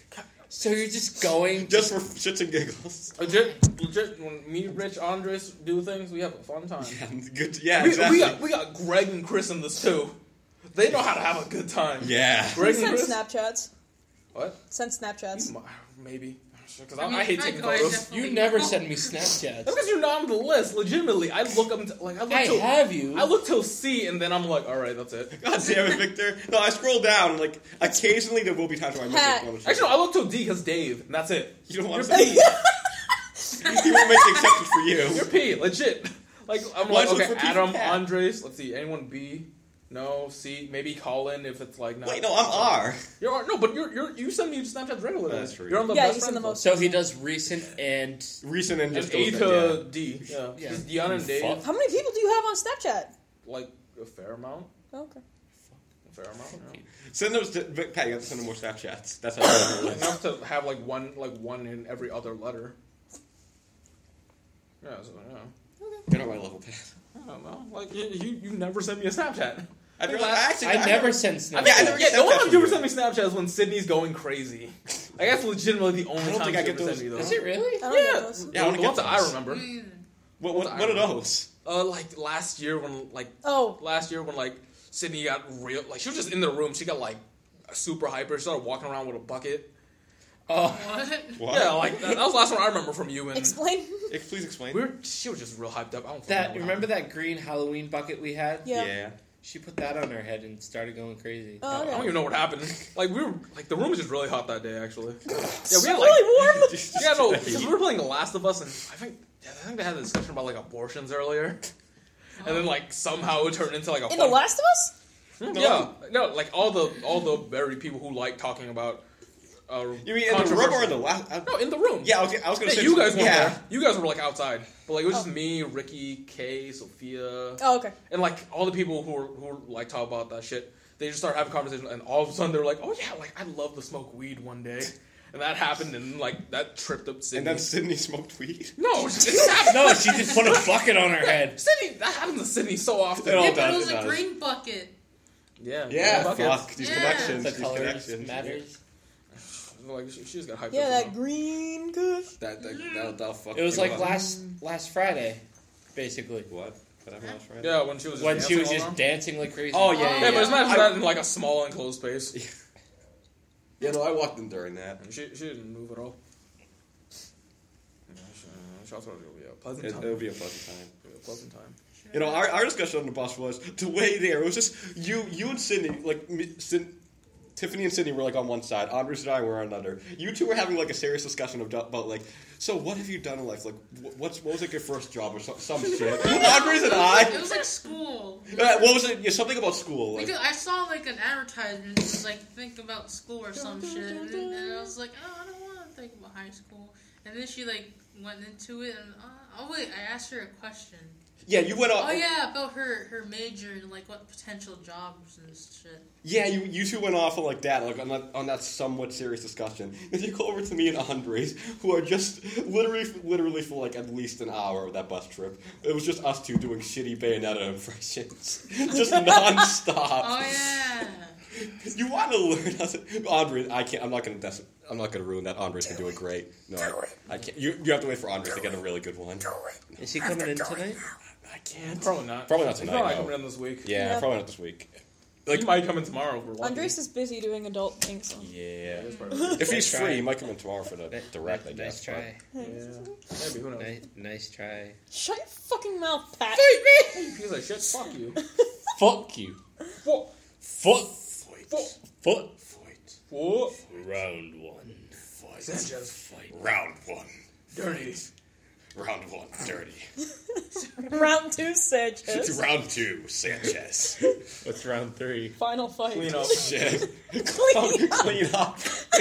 So you're just going? Just for shits and giggles. Legit. When me, Rich, Andres do things, we have a fun time. Yeah, good. Yeah, we, exactly. we got Greg and Chris in this too. They know how to have a good time. Yeah. Greg Send and Chris. Snapchats. What? Send Snapchats. Maybe. Because I mean, I hate if I taking go, I photos. definitely You never will. send me Snapchats. That's because you're not on the list. Legitimately, I look up until, like I look I till have you. I look till C, and then I'm like, all right, that's it. God damn it, Victor. No, I scroll down. Like, occasionally there will be times where I miss Pat. one. Actually, no, I look till D because Dave, and that's it. You don't want You're to P. He won't make the exceptions for you. You're P. Legit. Like I'm Why like, is it okay, for P for Adam, Pat? Andres. Let's see, anyone B? No, C. Maybe Colin if it's like not. Wait, no, I'm R. You're R. No, but you send me Snapchats regularly. That's true. You're on the Yeah, best you send friends the list. most. So he does recent and Recent and And just A goes to back, D. Yeah. Yeah. Just Deanna and Dave. Fuck. How many people do you have on Snapchat? Like a fair amount. Oh, okay. A fair amount. Yeah. Send those to Pat. You have to send them more Snapchats. That's how. Enough to have like one in every other letter. Yeah, so yeah. You're not my level, Pat. I don't know. Like you never sent me a Snapchat. I never sent Snapchat. The one time you ever sent me Snapchat is when Sydney's going crazy. Like that's legitimately the only I don't time think I you get ever those. sent me those. Is it really? I don't get those. Yeah, I wanna the get ones that I those. remember. What are those? Like last year when Sydney got real, like she was just in the room. She got like super hyper. She started walking around with a bucket. Oh, What? Yeah, like that was the last one I remember from you. And Explain. Please explain. she was just real hyped up. I don't that remember that green Halloween bucket we had? Yeah. She put that on her head and started going crazy. Oh, I don't okay. even know what happened. Like we were like the room was just really hot that day. Actually, yeah, It's we had really warm. yeah, no, because we were playing The Last of Us, and I think they had a discussion about like abortions earlier, and then like somehow it turned into like a In The Last of Us? Yeah, no, like all the very people who like talking about. You mean in the room or in the last? No, in the room. Yeah, I was gonna say you guys weren't there. You guys were like outside, but like it was just me, Ricky, Kay, Sophia, Oh, okay. and like all the people who were like talk about that shit. They just started having conversation, and all of a sudden they were like, "Oh yeah, like I'd love to smoke weed one day," and that happened, and like that tripped up Sydney. And then Sydney smoked weed. No, it happened. No, she just put a bucket on her head. Sydney, that happens to Sydney so often. It all Yeah, but does, it was it a does. green bucket. Yeah, Yeah, buckets. fuck these Yeah. connections. The These colors connections. matters. Like she just got hyped. Yeah, up that somehow. green kush. That'll fuck It was people like up. last Friday, basically. What? What happened last Friday? Yeah, when she was just When dancing she was all just around. dancing like crazy. Oh yeah, Yeah, but imagine I- that in like a small enclosed space. Yeah, no, I walked in during that. And she didn't move at all. Yeah, she also it'll be a pleasant time. It'll be a pleasant time. It'll be a pleasant time. You know, our discussion on the bus was the way there. It was just you and Sydney, like Tiffany and Sydney were like on one side, Andres and I were on another. You two were having like a serious discussion about like, so what have you done in life? Like, what was like your first job or some shit? Andres and It I. was like school. What was it? Yeah, something about school. Like, Because I saw like an advertisement, it was like think about school or some shit, and I was like, oh, I don't want to think about high school. And then she like went into it, and oh wait, I asked her a question. yeah, you went off. Oh yeah, about her major and like what potential jobs and shit. Yeah, you two went off on like that, like on that somewhat serious discussion. Then you go over to me and Andres, who are just literally for like at least an hour of that bus trip. It was just us two doing shitty Bayonetta impressions, just nonstop. Oh yeah. You want to learn how to, Andres? I can't. I'm not gonna ruin that. Andres can do it great. No, I can't. You have to wait for Andres to get a really good one. Is he coming in tonight? I can't. Probably not. Probably not He's tonight, probably no. coming in this week. Yeah, Yeah. probably not this week. He might come in tomorrow if we're lucky. Andres is busy doing adult things. So. Yeah. That's probably- If he's Nice free, try. he might come in tomorrow for the direct. I Nice guess. try. Yeah. Maybe, who knows? Nice try. Shut your fucking mouth, Pat. He's like, shit, fuck you. Fuck you. What? Foot. Foot. What? Round one. Sanchez. Fight. Round one. Dirty. Round one. Dirty. Round 2, Sanchez. Round two. Sanchez. What's round three? Final fight. Clean up. Shit. Clean up. Clean up.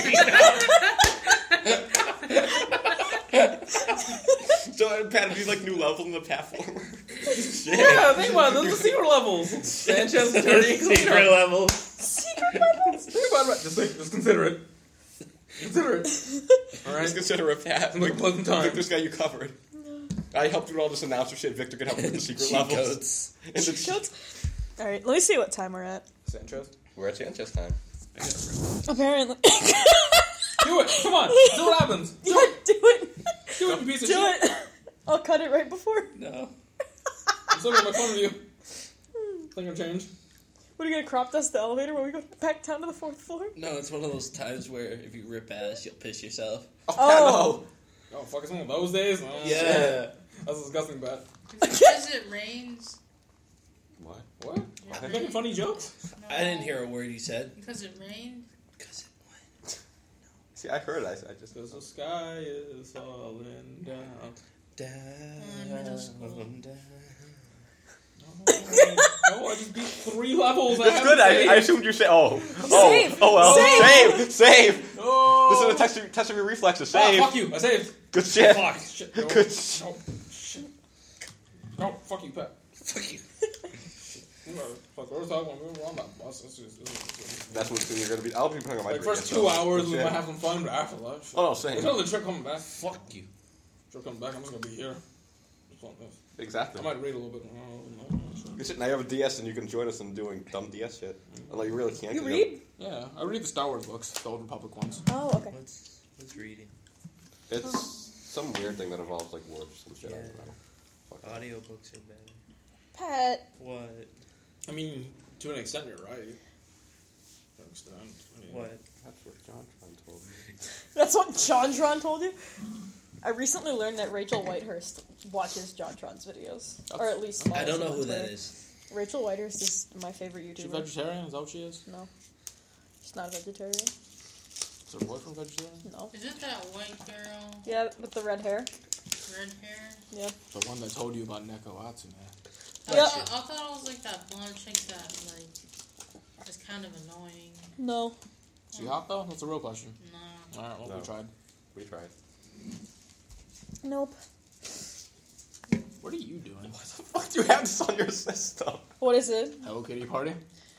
So, Pat, these like new levels in the platform. Shit. Yeah, think about it. Those are the secret levels. Sanchez, dirty. Secret level. Secret levels. Think about it. Just consider it. Consider it. All right. Just consider a Pat. Like a pleasant time. Victor's got you covered. I helped with all this announcer shit. Victor can help with the secret Cheat levels. codes. And the- Alright, let me see what time we're at. Sanchez. We're at Sanchez time. Apparently. Do it. Come on. Do what happens. Yeah, do it. Do it, you piece of Do shit. it. I'll cut it right before. No. I'm still gonna make fun of you. Think I'll change. What are you gonna crop dust the elevator when we go back down to the 4th floor? No, it's one of those times where if you rip ass, you'll piss yourself. Oh, Oh. Oh, fuck, it's one of those days? Oh, Yeah. shit. That's disgusting, bad. Because it rains. no. What? What? You making funny jokes? No. I didn't hear a word you said. Because it rained. Because it went See, I heard. I just. Because the sky is falling down. middle school. down. Oh, I just beat 3 levels. It's good. I assumed you say. Oh. Save. Oh well. Save. Oh. This is a test of your reflexes. Ah, Save. fuck you. I saved. Good shit. Fuck. Shit. No. Good. No. Shit. No, fuck you, Pat. Fuck you. Fuck, we're talking when we were on that bus. That's what you're gonna be. I'll be playing on my. Like, 3DS, first 2 so- hours, we shit. might have some fun, but after that, shit. Oh no, same. There's another trip coming back. Fuck you. Trip coming back, I'm just gonna be here. Just on this. Exactly. I might read a little bit. Now you have a DS and you can join us in doing dumb DS shit. Although you really can't. You 'cause read? Yeah, I read the Star Wars books, the Old Republic ones. Oh, okay. What's reading? It's some weird thing that involves like war or some shit. I Yeah. don't know. Audiobooks are better. Pat. What? I mean, to an extent, you're right. To an extent. I mean, What? That's what John told me. That's what JonTron told you? I recently learned that Rachel Whitehurst watches JonTron's videos. Or at least I don't know follows who him on that Twitter. is. Rachel Whitehurst is my favorite Is she YouTuber. vegetarian? Is that what she is? No. She's not a vegetarian. Is her boyfriend vegetarian? No. Is it that white girl, Yeah, with the red hair. red hair? Yeah. The one that told you about Neko Atsume. I Yep. thought it was like that blonde chick that like is kind of annoying. No. Is she hot though? That's a real question. No. Alright, well, No. we tried. We tried. Nope. What are you doing? What the fuck do you have this on your system? What is it? Hello Kitty party?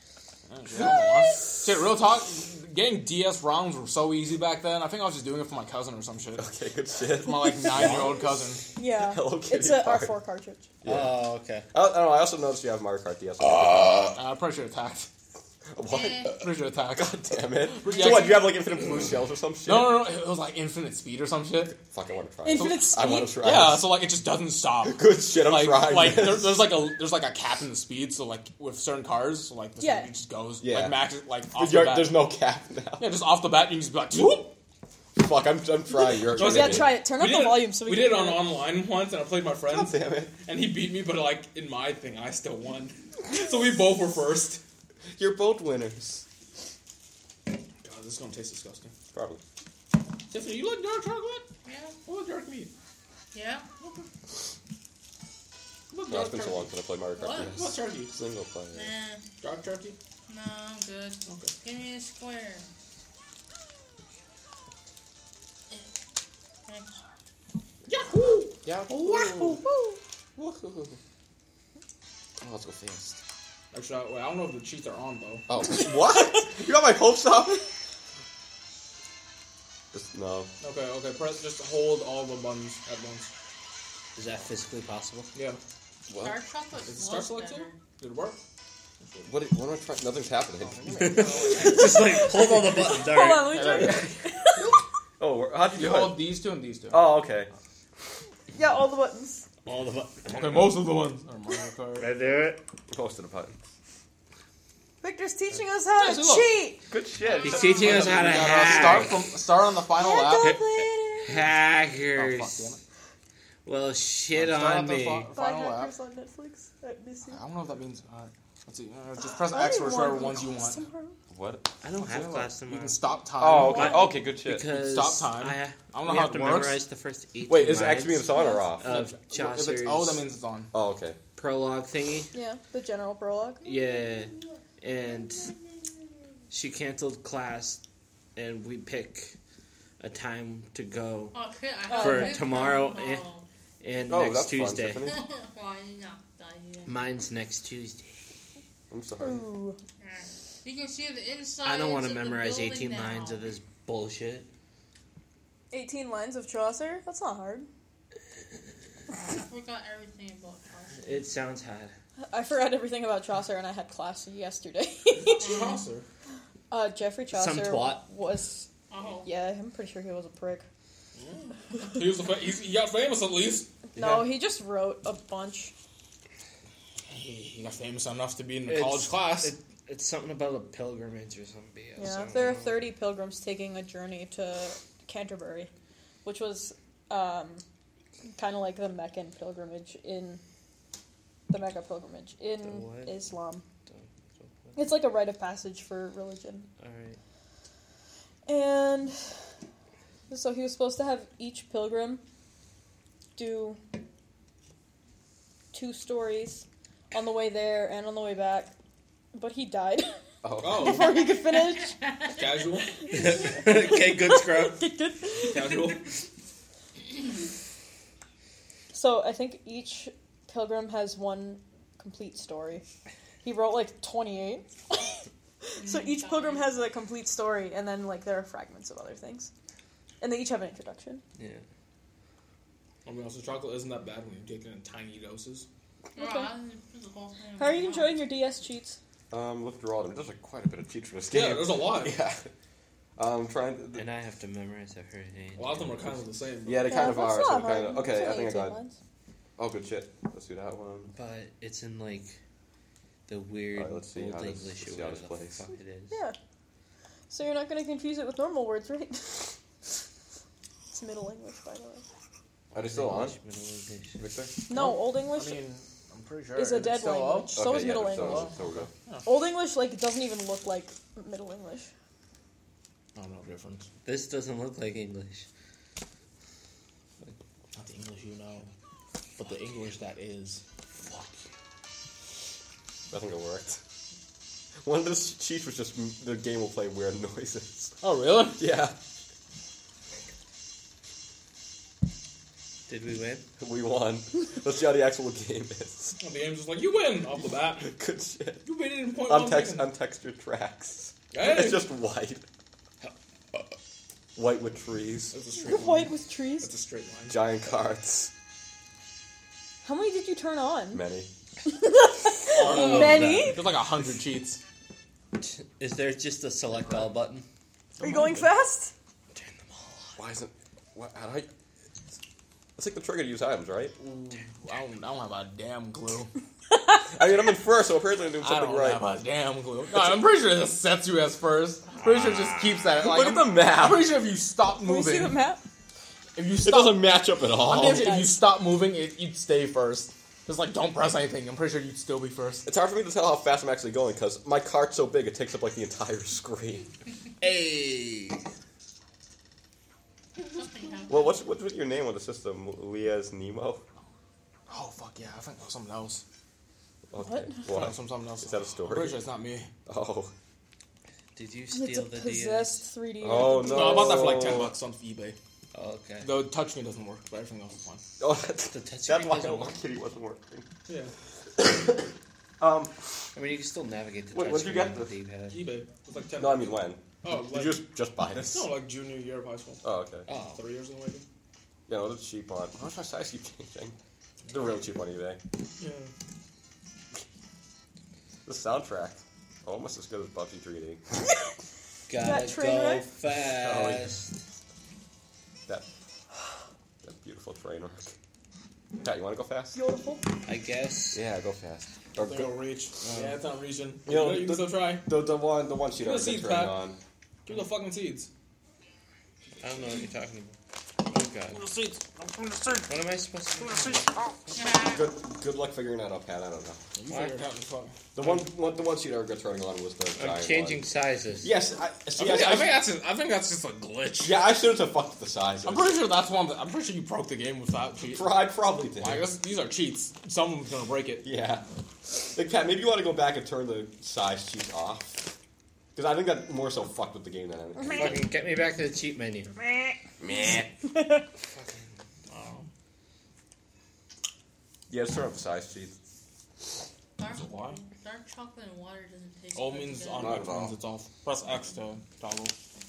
Shit, real talk, getting DS ROMs were so easy back then. I think I was just doing it for my cousin or some shit. Okay, good shit. For my like 9-year-old cousin. Yeah. Hello Kitty It's a party. R4 cartridge. Yeah. Oh, okay. I don't know. I also noticed you have Mario Kart DS. I probably should have attacked. What? Pretty sure attacked. God damn it. Yeah, So what? You have like infinite blue shells or some shit? No, it was like infinite speed or some shit. Fuck, I want to try. it. Infinite I want speed? to try. Yeah, it. so like it just doesn't stop. Good shit. I'm Like trying. this. there's like a cap in the speed, so like with certain cars, so like this Yeah. one, it just goes Yeah. like max like But off the bat. there's no cap now. Yeah, just off the bat you can just be like whoop. Fuck, I'm trying. You're No, Yeah, try it. Turn up the volume so we did can it on hear it. online once, and I played my God friends, damn it. and he beat me, but like in my thing, I still won. So we both were first. You're both winners. God, this is gonna taste disgusting. Probably. Tiffany, you like dark chocolate? Yeah. I like dark meat. Yeah. I like No, dark it's been so turkey. long since I played Mario Kart What? I like DS. turkey. Single player. Nah. Dark turkey. No, I'm good. Okay. Give me a square. Yahoo! Yeah. Wahoo! Woohoo. Oh, let's go fast. Actually, I don't know if the cheats are on though. Oh, what? You got my hopes up? Just, no. Okay. Press. Just hold all the buttons at once. Is that physically possible? Yeah. What? Dark chocolate Is it smells Star Select better. too? Did it work? What am I trying? Nothing's happening. Just like hold all the buttons. All Hold right. on, let me try it. Oh, how'd you You do hold it? these two and these two. Oh, okay. Yeah, all the buttons. All the buttons. Okay, most of the ones are Mario Kart. I do it. Most of the buttons. Victor's teaching us how Yeah, to see, look. cheat. Good shit. He's teaching us how to We gotta hack. start on the final lap. Calculator. Oh, fuck, Hackers. damn it. Well, shit Start on at the me. Five final lap. hackers on Netflix. At Missy. I don't know if that means. Let's see. Just press I X didn't for want whichever to ones you class want. tomorrow. What? I don't have class You tomorrow. can stop time. Oh, okay. What? Okay, good shit. Because Stop time. I don't know we how have it to works. memorize the first 18 Wait, is X lines being on or off? of If it's Chaucer's O, that means it's on. Oh, okay. prologue thingy. Yeah, the general prologue. Yeah, and she canceled class, and we pick a time to go, Oh, shit, I For have a big tomorrow, phone call. and Oh, next that's fun, Tuesday. Tiffany. Why not? Mine's next Tuesday. I'm sorry. Ooh. You can see the inside. I don't want to memorize 18 lines of this bullshit. 18 lines of Chaucer? That's not hard. I forgot everything about Chaucer. It sounds hard. I forgot everything about Chaucer and I had class yesterday. Chaucer. Jeffrey Chaucer Some twat. was... Oh. Yeah, I'm pretty sure he was a prick. He got famous at least. No, he just wrote a bunch. He got famous enough to be in the college class. It's something about a pilgrimage or some BS. I Yeah, don't there are know. 30 pilgrims taking a journey to Canterbury, which was kind of like the Meccan pilgrimage in... The Mecca pilgrimage in The what? Islam. It's like a rite of passage for religion. Alright. And so he was supposed to have each pilgrim do 2 stories on the way there and on the way back, but he died Oh. Oh, before he could finish. casual. Okay, good scrub. Casual. So I think each pilgrim has one complete story. He wrote like 28. So each pilgrim has a complete story, and then like there are fragments of other things, and they each have an introduction. Yeah. I mean, also chocolate isn't that bad when you take it in tiny doses. Okay. How are you enjoying your DS cheats? Look through all of them. There's like quite a bit of cheats for this Yeah, game. there's a lot. Yeah. I'm trying to... And I have to memorize every name. A lot of them are kind of the same. Yeah, they kind of are. That's So not kind hard. of... Okay, It's I only think I 18 got... lines. Oh, good shit. Let's do that one. But it's in like the weird Alright, let's see old how this- English let's or see how whatever this the plays. fuck it is. Yeah. So you're not going to confuse it with normal words, right? It's Middle English, by the way. Are they still on? English, Middle English. Victor? No, Old English I mean, I'm pretty sure is a it's dead still language. up. So is yeah, Middle they're still English. on, so we're good. Old English like doesn't even look like Middle English. Oh, no difference. This doesn't look like English. Not the English you know, but the English that is. I think it worked. One of the cheats was just the game will play weird noises. Oh, really? Yeah. Did we win? We won. Let's see how the actual game is. Oh, the game's just like, you win off the bat. Good shit. You win in point On one text, second. on textured tracks. Hey! It's just white. White with trees. It's a straight line. White with trees. It's a straight line. Giant carts. How many did you turn on? Many. Many? There's like 100 cheats. Is there just a select all button? Are you going fast? Turn them all on. Why isn't... What, how do I... It's like the trigger to use items, right? I don't have a damn clue. I mean, I'm in first, so apparently I'm doing I something don't right. have a damn clue. No, I'm pretty sure it just sets you as first. Pretty sure it just keeps that. Like, Look at the map. I'm pretty sure if you stop Can we see moving, the map? if you It stop, doesn't match up at all. I'm damn sure if you Nice. stop moving, you'd stay first. Just like don't press anything. I'm pretty sure you'd still be first. It's hard for me to tell how fast I'm actually going, because my cart's so big, it takes up like the entire screen. Hey! Well, what's your name on the system? Liaz Nemo? Oh fuck yeah! I think it was something else. Okay. What? I think it What? was something else. Is that a I'm story? pretty sure it's not me. Oh. Did you It's a steal the DS? possessed 3D. Oh, No, I bought that for like No. $10 on eBay. Oh, okay. The touchscreen doesn't work, but everything else is fine. Oh, that's The touchscreen why doesn't my work. kitty wasn't working. Yeah. I mean, you can still navigate the Wait, touchscreen when'd you get on the this? D-pad. eBay. It's like 10. No, I mean when? Oh, Did like, you just buy this? no, like junior year of high school. Oh, okay. Oh. 3 years ago maybe. Yeah, no, it's cheap on. How much my size keep changing? They're real cheap on eBay. Yeah. The soundtrack. Almost as good as Buffy 3D. Gotta train go wreck? fast. That beautiful train wreck. Pat, you want to go fast? Beautiful. I guess. Yeah, go fast. Or I think it'll go, reach. Yeah, it's not reaching. You know, You can still try. the one sheet Give I us was seeds, turning Pat. on. Give the fucking seeds. I don't know what you're talking about. Oh, God. The seeds. What am I supposed to do? Good luck figuring that out, Pat. I don't know. You figure it out. It's fine. The one sheet I regret turning on was the I'm giant changing one. sizes. Yes, I think that's just a glitch. yeah, I should have fucked with the sizes. I'm pretty sure that's one. I'm pretty sure you broke the game with that cheat. I probably did. I guess these are cheats. Someone's gonna break it. Yeah. Like, Pat, maybe you want to go back and turn the size sheet off. Because I think that more so fucked with the game than anything. Fucking get me back to the cheat menu. Meh. Oh. Yeah, just turn off the size sheet. Why? Dark chocolate and water doesn't taste All good means together. on, Not which at all. means it's off. Press X to toggle.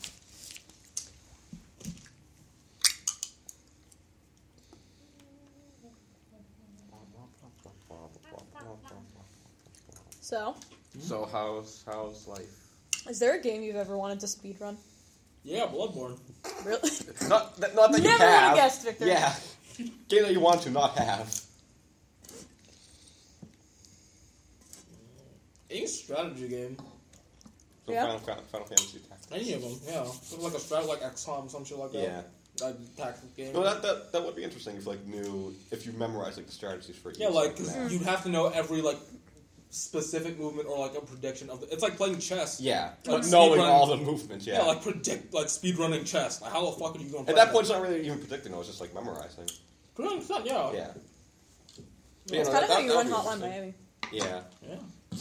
So, How's life? is there a game you've ever wanted to speedrun? Yeah, Bloodborne. Really? Not that you Never have. would've guessed, Victor. Yeah. Game that you want to not have. Any strategy game. So Yeah. Final Fantasy Tactics. Any of them, yeah. Something like a strat, like XCOM, some shit like that. Yeah. A tactical game. No, that would be interesting if if you memorize like the strategies for each. Yeah, like, 'cause map. you'd have to know every, like, specific movement or, like, a prediction of the... It's like playing chess. Yeah, Like but knowing speedrun- all the movements. Yeah. Yeah, like, speedrunning chess. Like, how the fuck are you going to At that point, it's not really even predicting. It's just like memorizing. 100%, yeah. Yeah. It's kind of how you run Hotline Miami. Yeah. Yeah.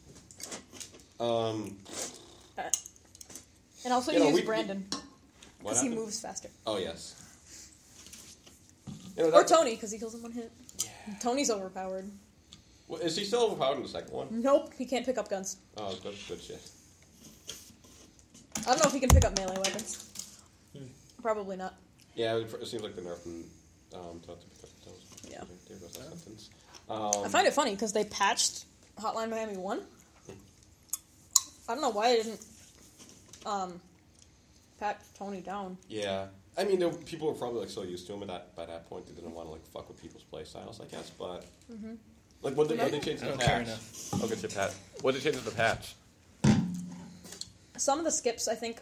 And also You you know, use we- Brandon, What because he happened? moves faster. Oh yes. You know, Or Tony, because he kills in one hit. Yeah. Tony's overpowered. Well, is he still overpowered in the second one? Nope, he can't pick up guns. Oh, good shit. I don't know if he can pick up melee weapons. Probably not. Yeah, it seems like they're nerfing to pick up those. Yeah. There goes that sentence. I find it funny because they patched Hotline Miami 1. I don't know why they didn't pat Tony down. Yeah. I mean, people were probably like so used to him by that point they didn't want to like fuck with people's play styles, I guess. But like, what did they change I in the don't care patch? enough. I'll get you, Pat. What did they change in the patch? Some of the skips, I think.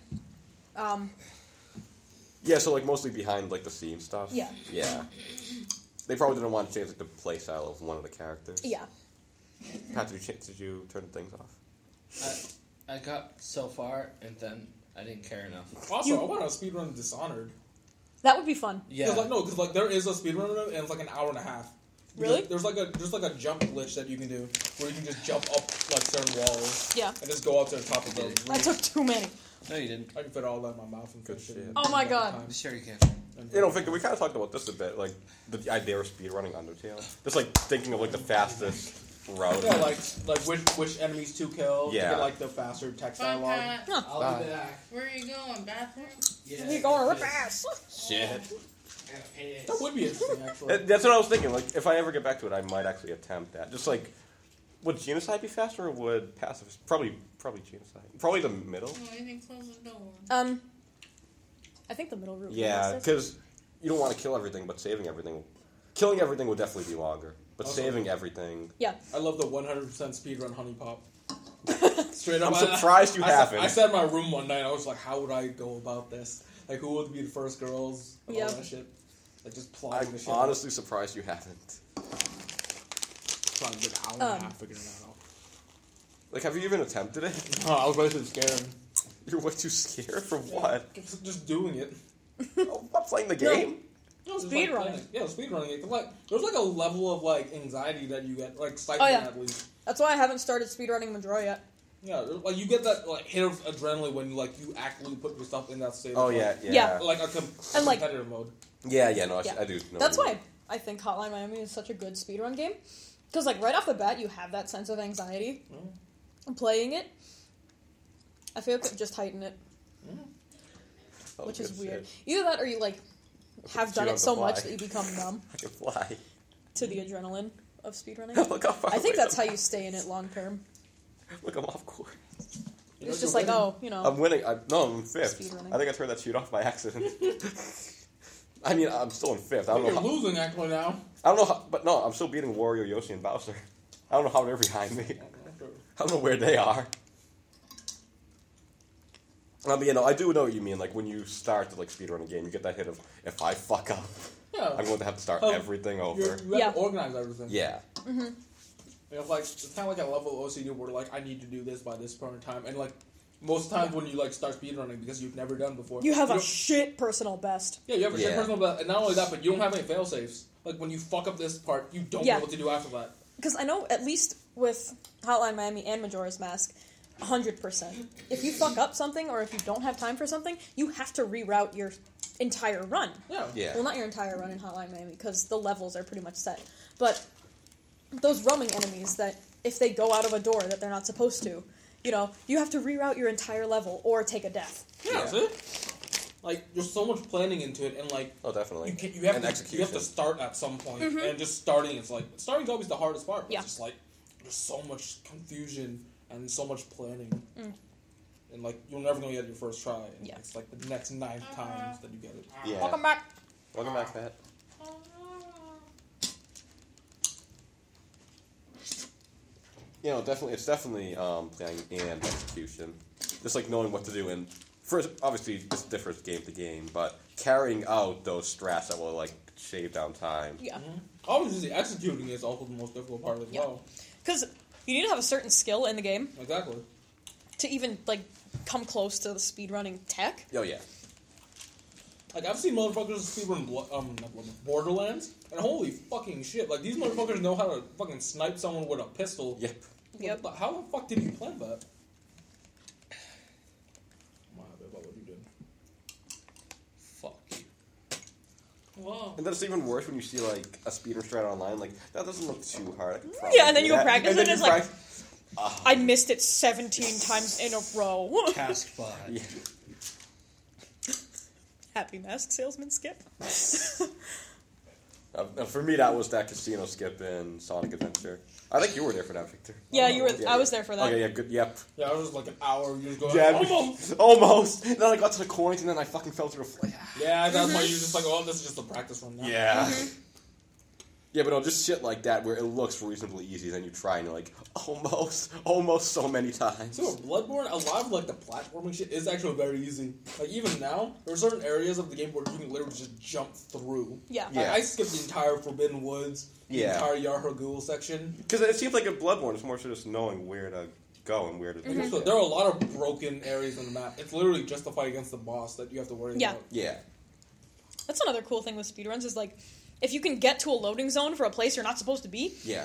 Yeah, so like mostly behind like the scene stuff. Yeah. Yeah. They probably didn't want to change like the play style of one of the characters. Yeah. Pat, did you turn things off? I got so far, and then I didn't care enough. Also, I want to speedrun Dishonored. That would be fun. Yeah. Because like there is a speedrun of it, and it's like an hour and a half. Really? There's like a jump glitch that you can do where you can just jump up like certain walls. Yeah. And just go up to the top of the roof. I took too many. No, you didn't. I can fit all that in my mouth and Good finish shit. it. Oh my God. Sure you can. You know, Victor, we kind of talked about this a bit, like the idea of speedrunning Undertale. Just like thinking of like the fastest route. Yeah, like which enemies to kill Yeah. to get like the faster text Fun dialogue. Pat. Huh. I'll be back. Where are you going? Bathroom? Yeah. You're going to rip ass. Shit. That would be interesting, actually. That's what I was thinking. Like, if I ever get back to it, I might actually attempt that. Just like, would genocide be faster or would pacifist? Probably genocide. Probably the middle. Oh, you didn't close the door. I think the middle route. Yeah, because you don't want to kill everything, but saving everything. Killing everything would definitely be longer, but Also- saving everything. Yeah. I love the 100% speedrun Honey Pop. Straight up, I'm surprised you haven't. I sat in my room one night. I was like, "How would I go about this? Like, who would be the first girls and all Yeah. that shit? Like, just plotting I'm the shit. honestly surprised you haven't. Trying to get an hour and a half figuring that out. Like, have you even attempted it? Oh, I was way too scared. You're way too scared for what? Just doing it. I'm not playing the game. No, just Speedrunning. playing it. Yeah, speedrunning it. Like, there's like a level of like anxiety that you get, like excitement Oh, yeah. at least. That's why I haven't started speedrunning Majora yet. Yeah, like you get that like hit of adrenaline when you actively put yourself in that state. Oh of, yeah, like, yeah, like a And, like- competitive mode. yeah. No, Yeah. I do. Know That's what you why I think Hotline Miami is such a good speedrun game. Because, like, right off the bat, you have that sense of anxiety. Playing it, I feel like it just heighten it, mean. Oh, which is good weird. shit. Either that or you, like, have done You it have so to much fly. that you become numb I can fly. to the adrenaline of speedrunning. Look how far I think away that's how I'm- you stay in it long term. Look, I'm off course. It's just like, oh, you know. I'm winning. I'm fifth. Speedrunning. I think I turned that sheet off by accident. I mean, I'm still in fifth. I don't know. You're How, losing actually now. I don't know, how, but no, I'm still beating Wario, Yoshi, and Bowser. I don't know how they're behind me. I don't know where they are. But you know, I do know what you mean. Like when you start to like speedrun a game, you get that hit of if I fuck up, Yeah. I'm going to have to start Oh, everything over. You have Yeah. to organize everything. Yeah. You know, like it's kind of like a level of OCD where like I need to do this by this point in time, and like most times when you like start speedrunning because you've never done before, You have a don't- shit personal best. yeah, you have a shit Yeah. personal, but and not only that, but you don't have any fail safes. Like when you fuck up this part, you don't Yeah. know what to do after that. Because I know, at least with Hotline Miami and Majora's Mask, 100%. If you fuck up something or if you don't have time for something, you have to reroute your entire run. Yeah. Yeah. Well, not your entire run in Hotline Miami, because the levels are pretty much set. But those roaming enemies that, if they go out of a door that they're not supposed to, you know, you have to reroute your entire level or take a death. Yeah, Yeah. see? Like there's so much planning into it, and like Oh, definitely. you have and to execution. start at some point, and just starting is like starting's always the hardest part. But Yeah. it's just like there's so much confusion and so much planning, and like you're never gonna get your first try. And Yeah. it's like the next 9 times that you get it. Yeah. Welcome back. Welcome back, Pat. You know, definitely, it's definitely planning and execution. Just like knowing what to do, and first, obviously, this differs game to game, but carrying out those strats that will like shave down time. Yeah. Obviously, executing is also the most difficult part as Yeah. well. Because you need to have a certain skill in the game Exactly. to even, like, come close to the speedrunning tech. Oh yeah. Like I've seen motherfuckers speedrun Borderlands, and holy fucking shit! Like these motherfuckers know how to fucking snipe someone with a pistol. Yep. Yep. But how the fuck did you plan that? I'm not happy about what you did. Fuck you. well. And then it's even worse when you see like a speedrun strat online. Like that doesn't look too hard. I could Yeah, and then do you go that. practice And it, then it's you like- practice- Ah. I missed it 17 times in a row. Taskbot. Yeah. Happy mask salesman skip. For me, that was that casino skip in Sonic Adventure. I think you were there for that, Victor. Yeah, you were. Yeah, I was there for that. Okay, yeah, good. Yep. Yeah, it was like an hour. You just go, Yeah, almost. almost. And then I got to the coins, and then I fucking fell through a flat. Yeah, that's why you're just like, oh, this is just a practice run now. Yeah. Yeah, but no, just shit like that where it looks reasonably easy, then you try and you're like, almost so many times. So with Bloodborne, a lot of like the platforming shit is actually very easy. Like even now, there are certain areas of the game where you can literally just jump through. Yeah. Yeah. I skipped the entire Forbidden Woods, the Yeah. entire Yarhagul section. Because it seems like in Bloodborne, it's more so just knowing where to go and where to do So shit. there are a lot of broken areas on the map. It's literally just the fight against the boss that you have to worry Yeah. about. Yeah. That's another cool thing with speedruns is like, if you can get to a loading zone for a place you're not supposed to be, Yeah.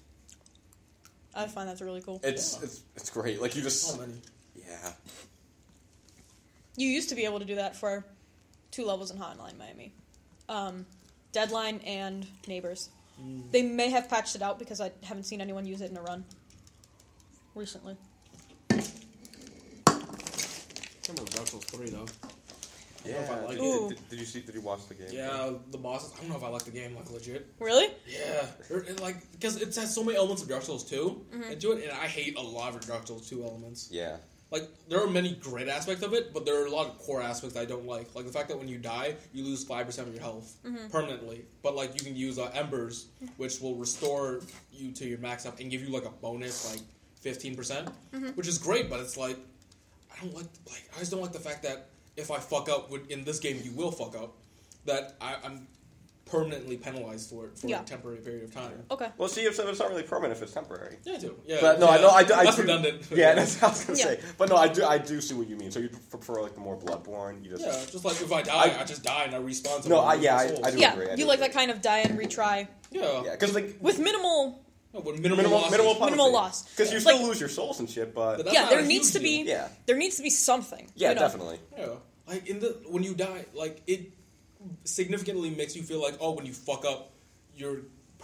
I find that's really cool. It's great. Like, you just... So many. Yeah. You used to be able to do that for 2 levels in Hotline Miami. Deadline and Neighbors. They may have patched it out because I haven't seen anyone use it in a run recently. I remember Dark Souls 3 though. I don't know if I like Ooh. it. Did you watch the game? Yeah, the bosses. I don't know if I like the game like legit. Really? Yeah, like because it has so many elements of Dark Souls 2 into it, and I hate a lot of Dark Souls 2 elements. Yeah. Like there are many great aspects of it, but there are a lot of core aspects I don't like. Like the fact that when you die, you lose 5% of your health permanently. But like you can use embers, which will restore you to your max up and give you like a bonus like 15%, which is great. But it's like I don't like I just don't like the fact that if I fuck up in this game, you will fuck up. That I'm permanently penalized for it for Yeah. a temporary period of time. Okay. Well, see, it's not really permanent if it's temporary. Yeah, too. Yeah, But no, yeah. I That's do. redundant. Yeah, that's what I was gonna Yeah. say. But no, I do see what you mean. So you prefer like the more Bloodborne. You just Yeah, just like if I die, I just die and I respawn. To No, one of yeah, my souls. I do Yeah, agree. I you do like agree. that kind of die and retry Yeah. Yeah, because like with minimal. No, but minimal Minimal loss. Because you Like- still lose your souls and shit. But That's Yeah, not there a needs huge to be. deal. yeah, There needs to be something. yeah, you know? definitely. Yeah, like when you die, like it significantly makes you feel like, oh, when you fuck up, you're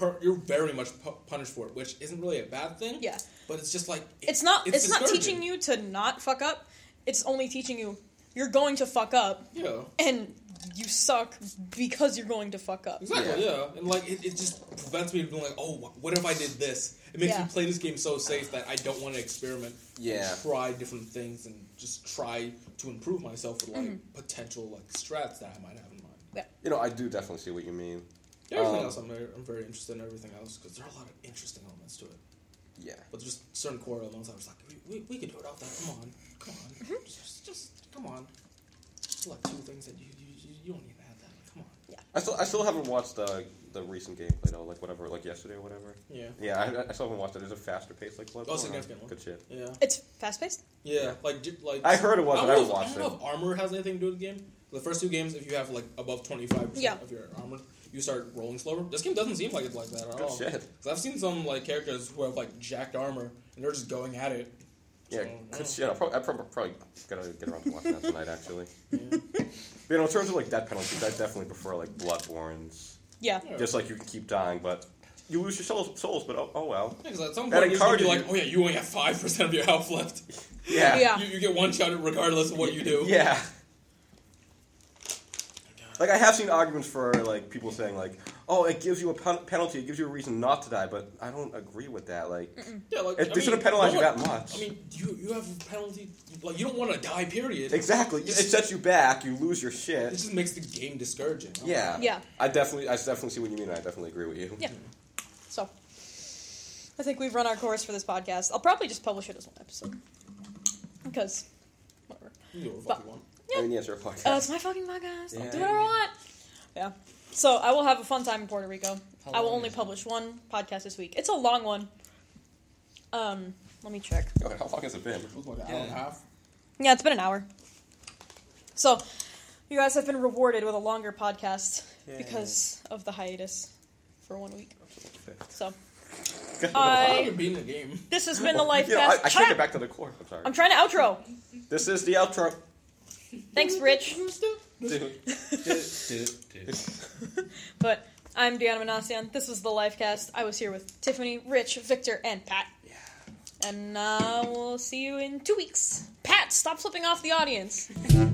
very much punished for it, which isn't really a bad thing. Yeah. But it's just like It's not discouraging. teaching you to not fuck up. It's only teaching you you're going to fuck up Yeah. and you suck because you're going to fuck up. Exactly, yeah. And like it just prevents me from being like, oh, what if I did this? It makes Yeah. me play this game so safe that I don't want to experiment. Yeah. And try different things and just try to improve myself with like potential like strats that I might have in mind. You know, I do definitely see what you mean. Everything else, I'm very interested in everything else because there are a lot of interesting elements to it. Yeah. But just certain core elements, I was like, we can do it off that. Come on, just come on. Just like 2 things that you don't even have that. Like, come on. I still haven't watched the recent gameplay though, like whatever, like yesterday or whatever. Yeah. Yeah, I still haven't watched it. Is it faster paced like Bloodborne? Oh, significantly. Good shit. Yeah. It's fast paced? Yeah. Like I heard it was, but I haven't I watched don't know if armor has anything to do with the game. The first 2 games, if you have like above 25% Yeah. of your armor, you start rolling slower. This game doesn't seem like it's like that at Good all. shit. Because I've seen some like characters who have like jacked armor and they're just going at it. Yeah, So, good shit. I'm probably gonna get around to watching that tonight, actually. But, you know, in terms of like death penalties, I definitely prefer like Bloodborne's. Yeah. Yeah. Just like you can keep dying, but you lose your souls. But oh well. Because at some That point, you're going to be encourages like, oh yeah, you only have 5% of your health left. Yeah. Yeah. You get one shot regardless of what you do. Yeah. Like I have seen arguments for like people saying like, oh, it gives you a penalty, it gives you a reason not to die, but I don't agree with that. Like, Yeah, like, they shouldn't penalize you that much. I mean, you have a penalty. Like, you don't want to die, period. Exactly. It sets you back. You lose your It shit. just makes the game discouraging. Yeah. Yeah. I definitely see what you mean. And I definitely agree with you. Yeah. So, I think we've run our course for this podcast. I'll probably just publish it as one episode. Because, whatever. You can do whatever the fuck you want. I mean, yes, your podcast. It's my fucking podcast. I'll Yeah. do whatever I want. Yeah. So, I will have a fun time in Puerto Rico. How I will long only is it? publish one podcast this week. It's a long one. Let me check. Okay, how long has it been? It was like an hour and a half. Yeah, it's been an hour. So, you guys have been rewarded with a longer podcast because of the hiatus for 1 week. So, I haven't beaten the game. this has been the Life You know, Cast. I should get back to the core. I'm sorry. I'm trying to outro. This is the outro. Thanks, Rich. Who's the- But I'm Deanna Manasian. This was the Lifecast. I was here with Tiffany, Rich, Victor, and Pat. Yeah. And we'll see you in 2 weeks. Pat, stop flipping off the audience.